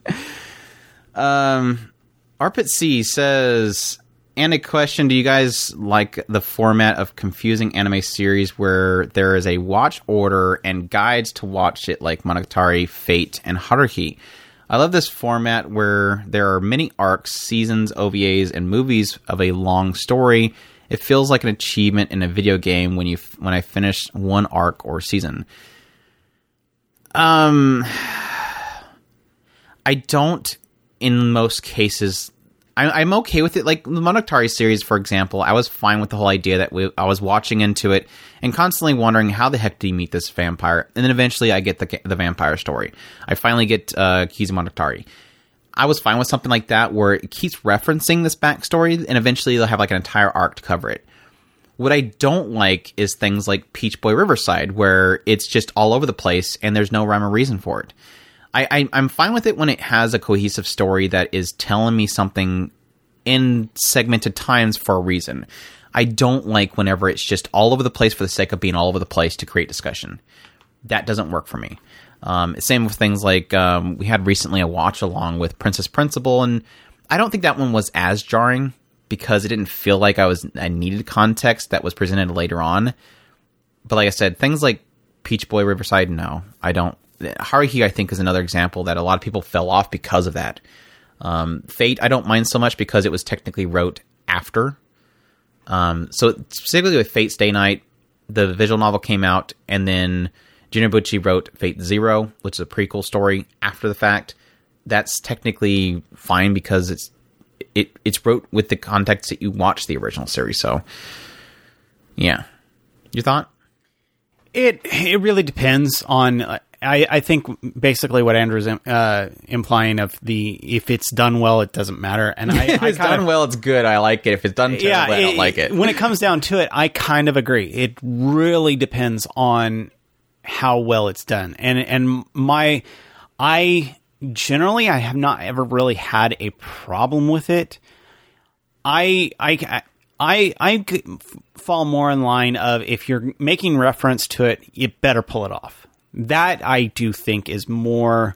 Arpit C says, and a question: do you guys like the format of confusing anime series where there is a watch order and guides to watch it, like Monogatari, Fate, and Haruhi? I love this format where there are many arcs, seasons, OVAs, and movies of a long story. It feels like an achievement in a video game when I finish one arc or season. I don't, in most cases... I'm okay with it. Like the Monogatari series, for example, I was fine with the whole idea that I was watching into it and constantly wondering how the heck did he meet this vampire, and then eventually I get the vampire story. I finally get Kizumonogatari. I was fine with something like that where it keeps referencing this backstory, and eventually they'll have like an entire arc to cover it. What I don't like is things like Peach Boy Riverside, where it's just all over the place and there's no rhyme or reason for it. I'm fine with it when it has a cohesive story that is telling me something in segmented times for a reason. I don't like whenever it's just all over the place for the sake of being all over the place to create discussion. That doesn't work for me. Same with things like we had recently a watch along with Princess Principal, and I don't think that one was as jarring because it didn't feel like I needed context that was presented later on. But like I said, things like Peach Boy Riverside, no, I don't. Haruhi, I think, is another example that a lot of people fell off because of that. Fate, I don't mind so much because it was technically wrote after. So specifically with Fate Stay Night, the visual novel came out, and then Junibuchi wrote Fate Zero, which is a prequel story after the fact. That's technically fine because it's wrote with the context that you watched the original series. So, yeah. Your thought? It really depends on... I think basically what Andrew's implying of if it's done well, it doesn't matter. And if it's done well, it's good. I like it. If it's done terribly, I don't like it. When it comes down to it, I kind of agree. It really depends on how well it's done. And I generally, I have not ever really had a problem with it. I fall more in line of if you're making reference to it, you better pull it off. That I do think is more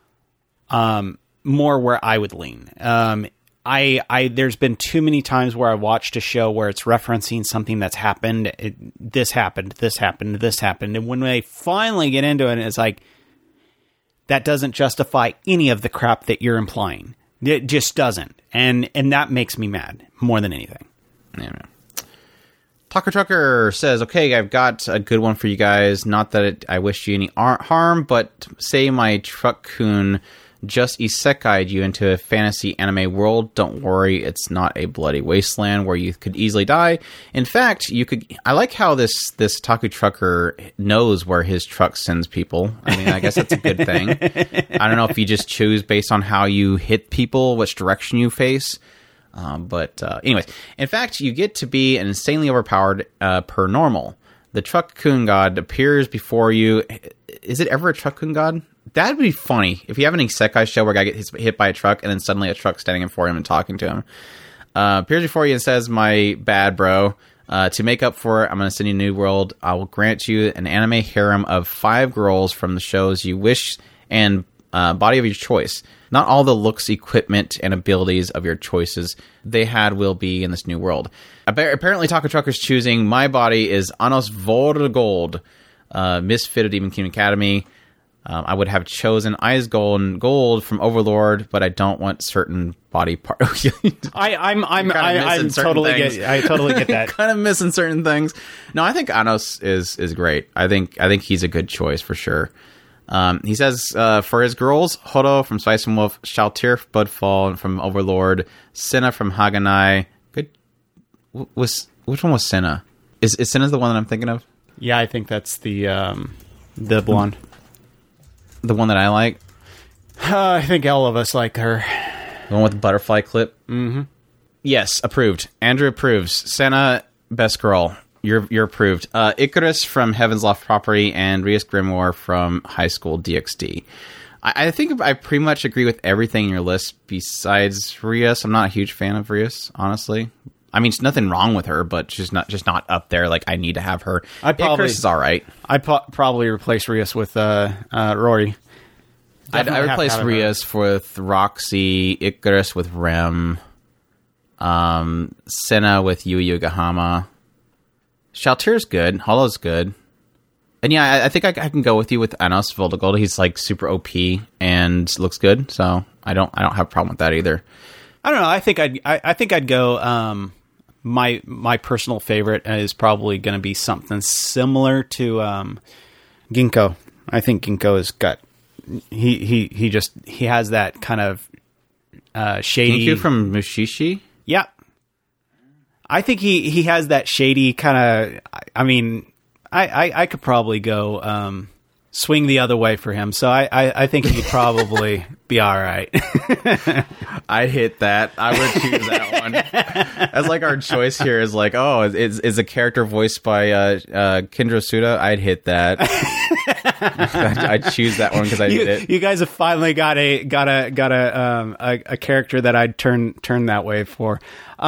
where I would lean. There's been too many times where I watched a show where it's referencing something that's happened. This happened, and when they finally get into it, it's like that doesn't justify any of the crap that you're implying. It just doesn't, and that makes me mad more than anything. Yeah. Taco Trucker says, okay, I've got a good one for you guys. Not that I wish you any harm, but say my Truck-kun just isekai'd you into a fantasy anime world. Don't worry, it's not a bloody wasteland where you could easily die. In fact, you could... I like how this Taco Trucker knows where his truck sends people. I mean, I guess that's a good thing. I don't know if you just choose based on how you hit people, which direction you face. But anyways, in fact, you get to be an insanely overpowered per normal. The Truck-kun god appears before you. Is it ever a Truck-kun god? That'd be funny if you have an isekai show where a guy gets hit by a truck and then suddenly a truck standing in for him and talking to him. Appears before you and says, "My bad, bro. To make up for it, I'm going to send you a new world. I will grant you an anime harem of 5 girls from the shows you wish and body of your choice. Not all the looks, equipment, and abilities of your choices they had will be in this new world." Apparently, Taco Trucker's choosing My Body is Anos Vorgold, Misfit of Demon King Academy. I would have chosen Eyes Gold from Overlord, but I don't want certain body part. I totally get that. Kind of missing certain things. No, I think Anos is great. I think he's a good choice for sure. He says for his girls, Horo from Spice and Wolf, Shaltir from Budfall from Overlord, Senna from Haganai. Good. Which one was Senna? Is Senna the one that I'm thinking of? Yeah, I think that's the blonde. The one that I like? I think all of us like her. The one with the butterfly clip? Mm-hmm. Yes, approved. Andrew approves. Senna, best girl. You're approved. Icarus from Heaven's Loft Property and Rias Grimoire from High School DxD. I think I pretty much agree with everything in your list besides Rias. I'm not a huge fan of Rias, honestly. I mean, there's nothing wrong with her, but she's not up there. Like, I need to have her. Icarus is all right. I'd probably replace Rias with Rory. I'd replace Rias with Roxy, Icarus with Rem, Senna with Yui Yugahama. Shaltir's good. Hollow's good. And yeah, I think I can go with you with Anos Voldegold. He's like super OP and looks good, so I don't have a problem with that either. I don't know. I think I'd go. My personal favorite is probably going to be something similar to Ginkgo. I think Ginkgo has got he has that kind of shady. Ginkgo from Mushishi? Yeah. I think he has that shady kind of. I mean, I could probably go swing the other way for him. So I think he'd probably be all right. I'd hit that. I would choose that one. As like our choice here is like, oh, is a character voiced by Kendra Suda? I'd hit that. I'd choose that one because I did it. You guys have finally got a character that I'd turn that way for.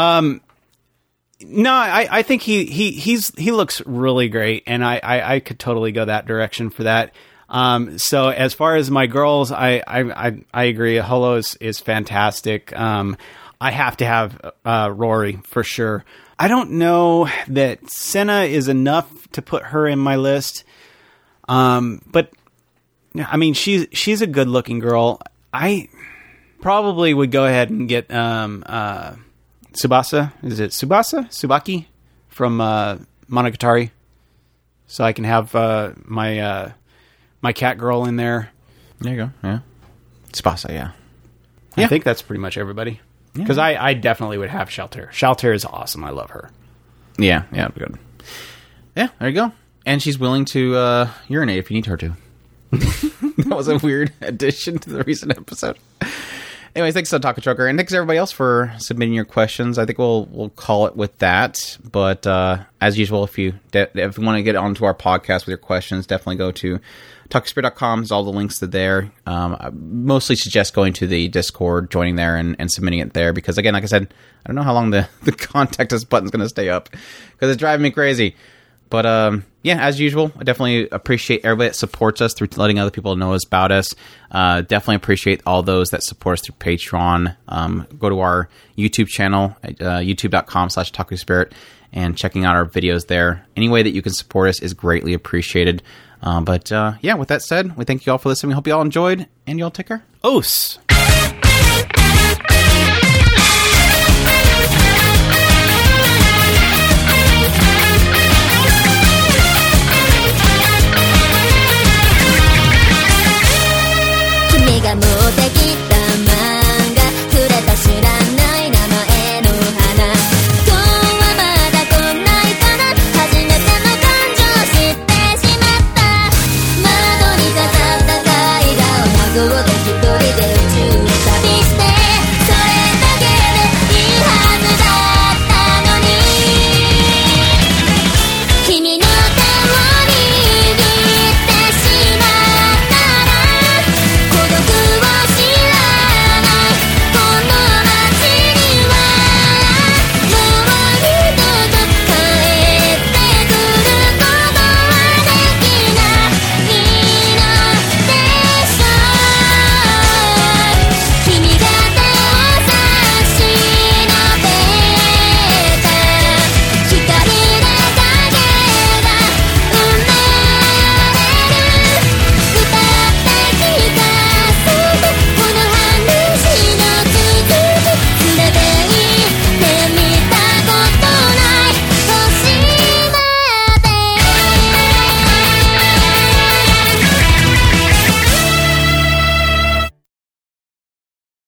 No, I think he looks really great, and I could totally go that direction for that. So as far as my girls, I agree. Holo is fantastic. I have to have Rory for sure. I don't know that Senna is enough to put her in my list. But I mean, she's a good looking girl. I probably would go ahead and get Tsubasa. Is it Tsubasa? Tsubaki from Monogatari. So I can have my cat girl in there. There you go. Yeah. Tsubasa, yeah. I think that's pretty much everybody. Because I definitely would have Shaltir. Shaltir is awesome. I love her. Yeah, good. Yeah, there you go. And she's willing to urinate if you need her to. That was a weird addition to the recent episode. Anyways, thanks to Taco Trucker, and thanks everybody else for submitting your questions. I think we'll call it with that. But as usual, if you want to get onto our podcast with your questions, definitely go to TalkingSpirit.com. There's all the links to there. I mostly suggest going to the Discord, joining there, and submitting it there. Because again, like I said, I don't know how long the contact us button's going to stay up because it's driving me crazy. But yeah, as usual, I definitely appreciate everybody that supports us through letting other people know about us. Definitely appreciate all those that support us through Patreon. Go to our YouTube channel at youtube.com/TakuSpirit and checking out our videos there. Any way that you can support us is greatly appreciated. But yeah, with that said, we thank you all for listening. We hope you all enjoyed, and you all take care. Os!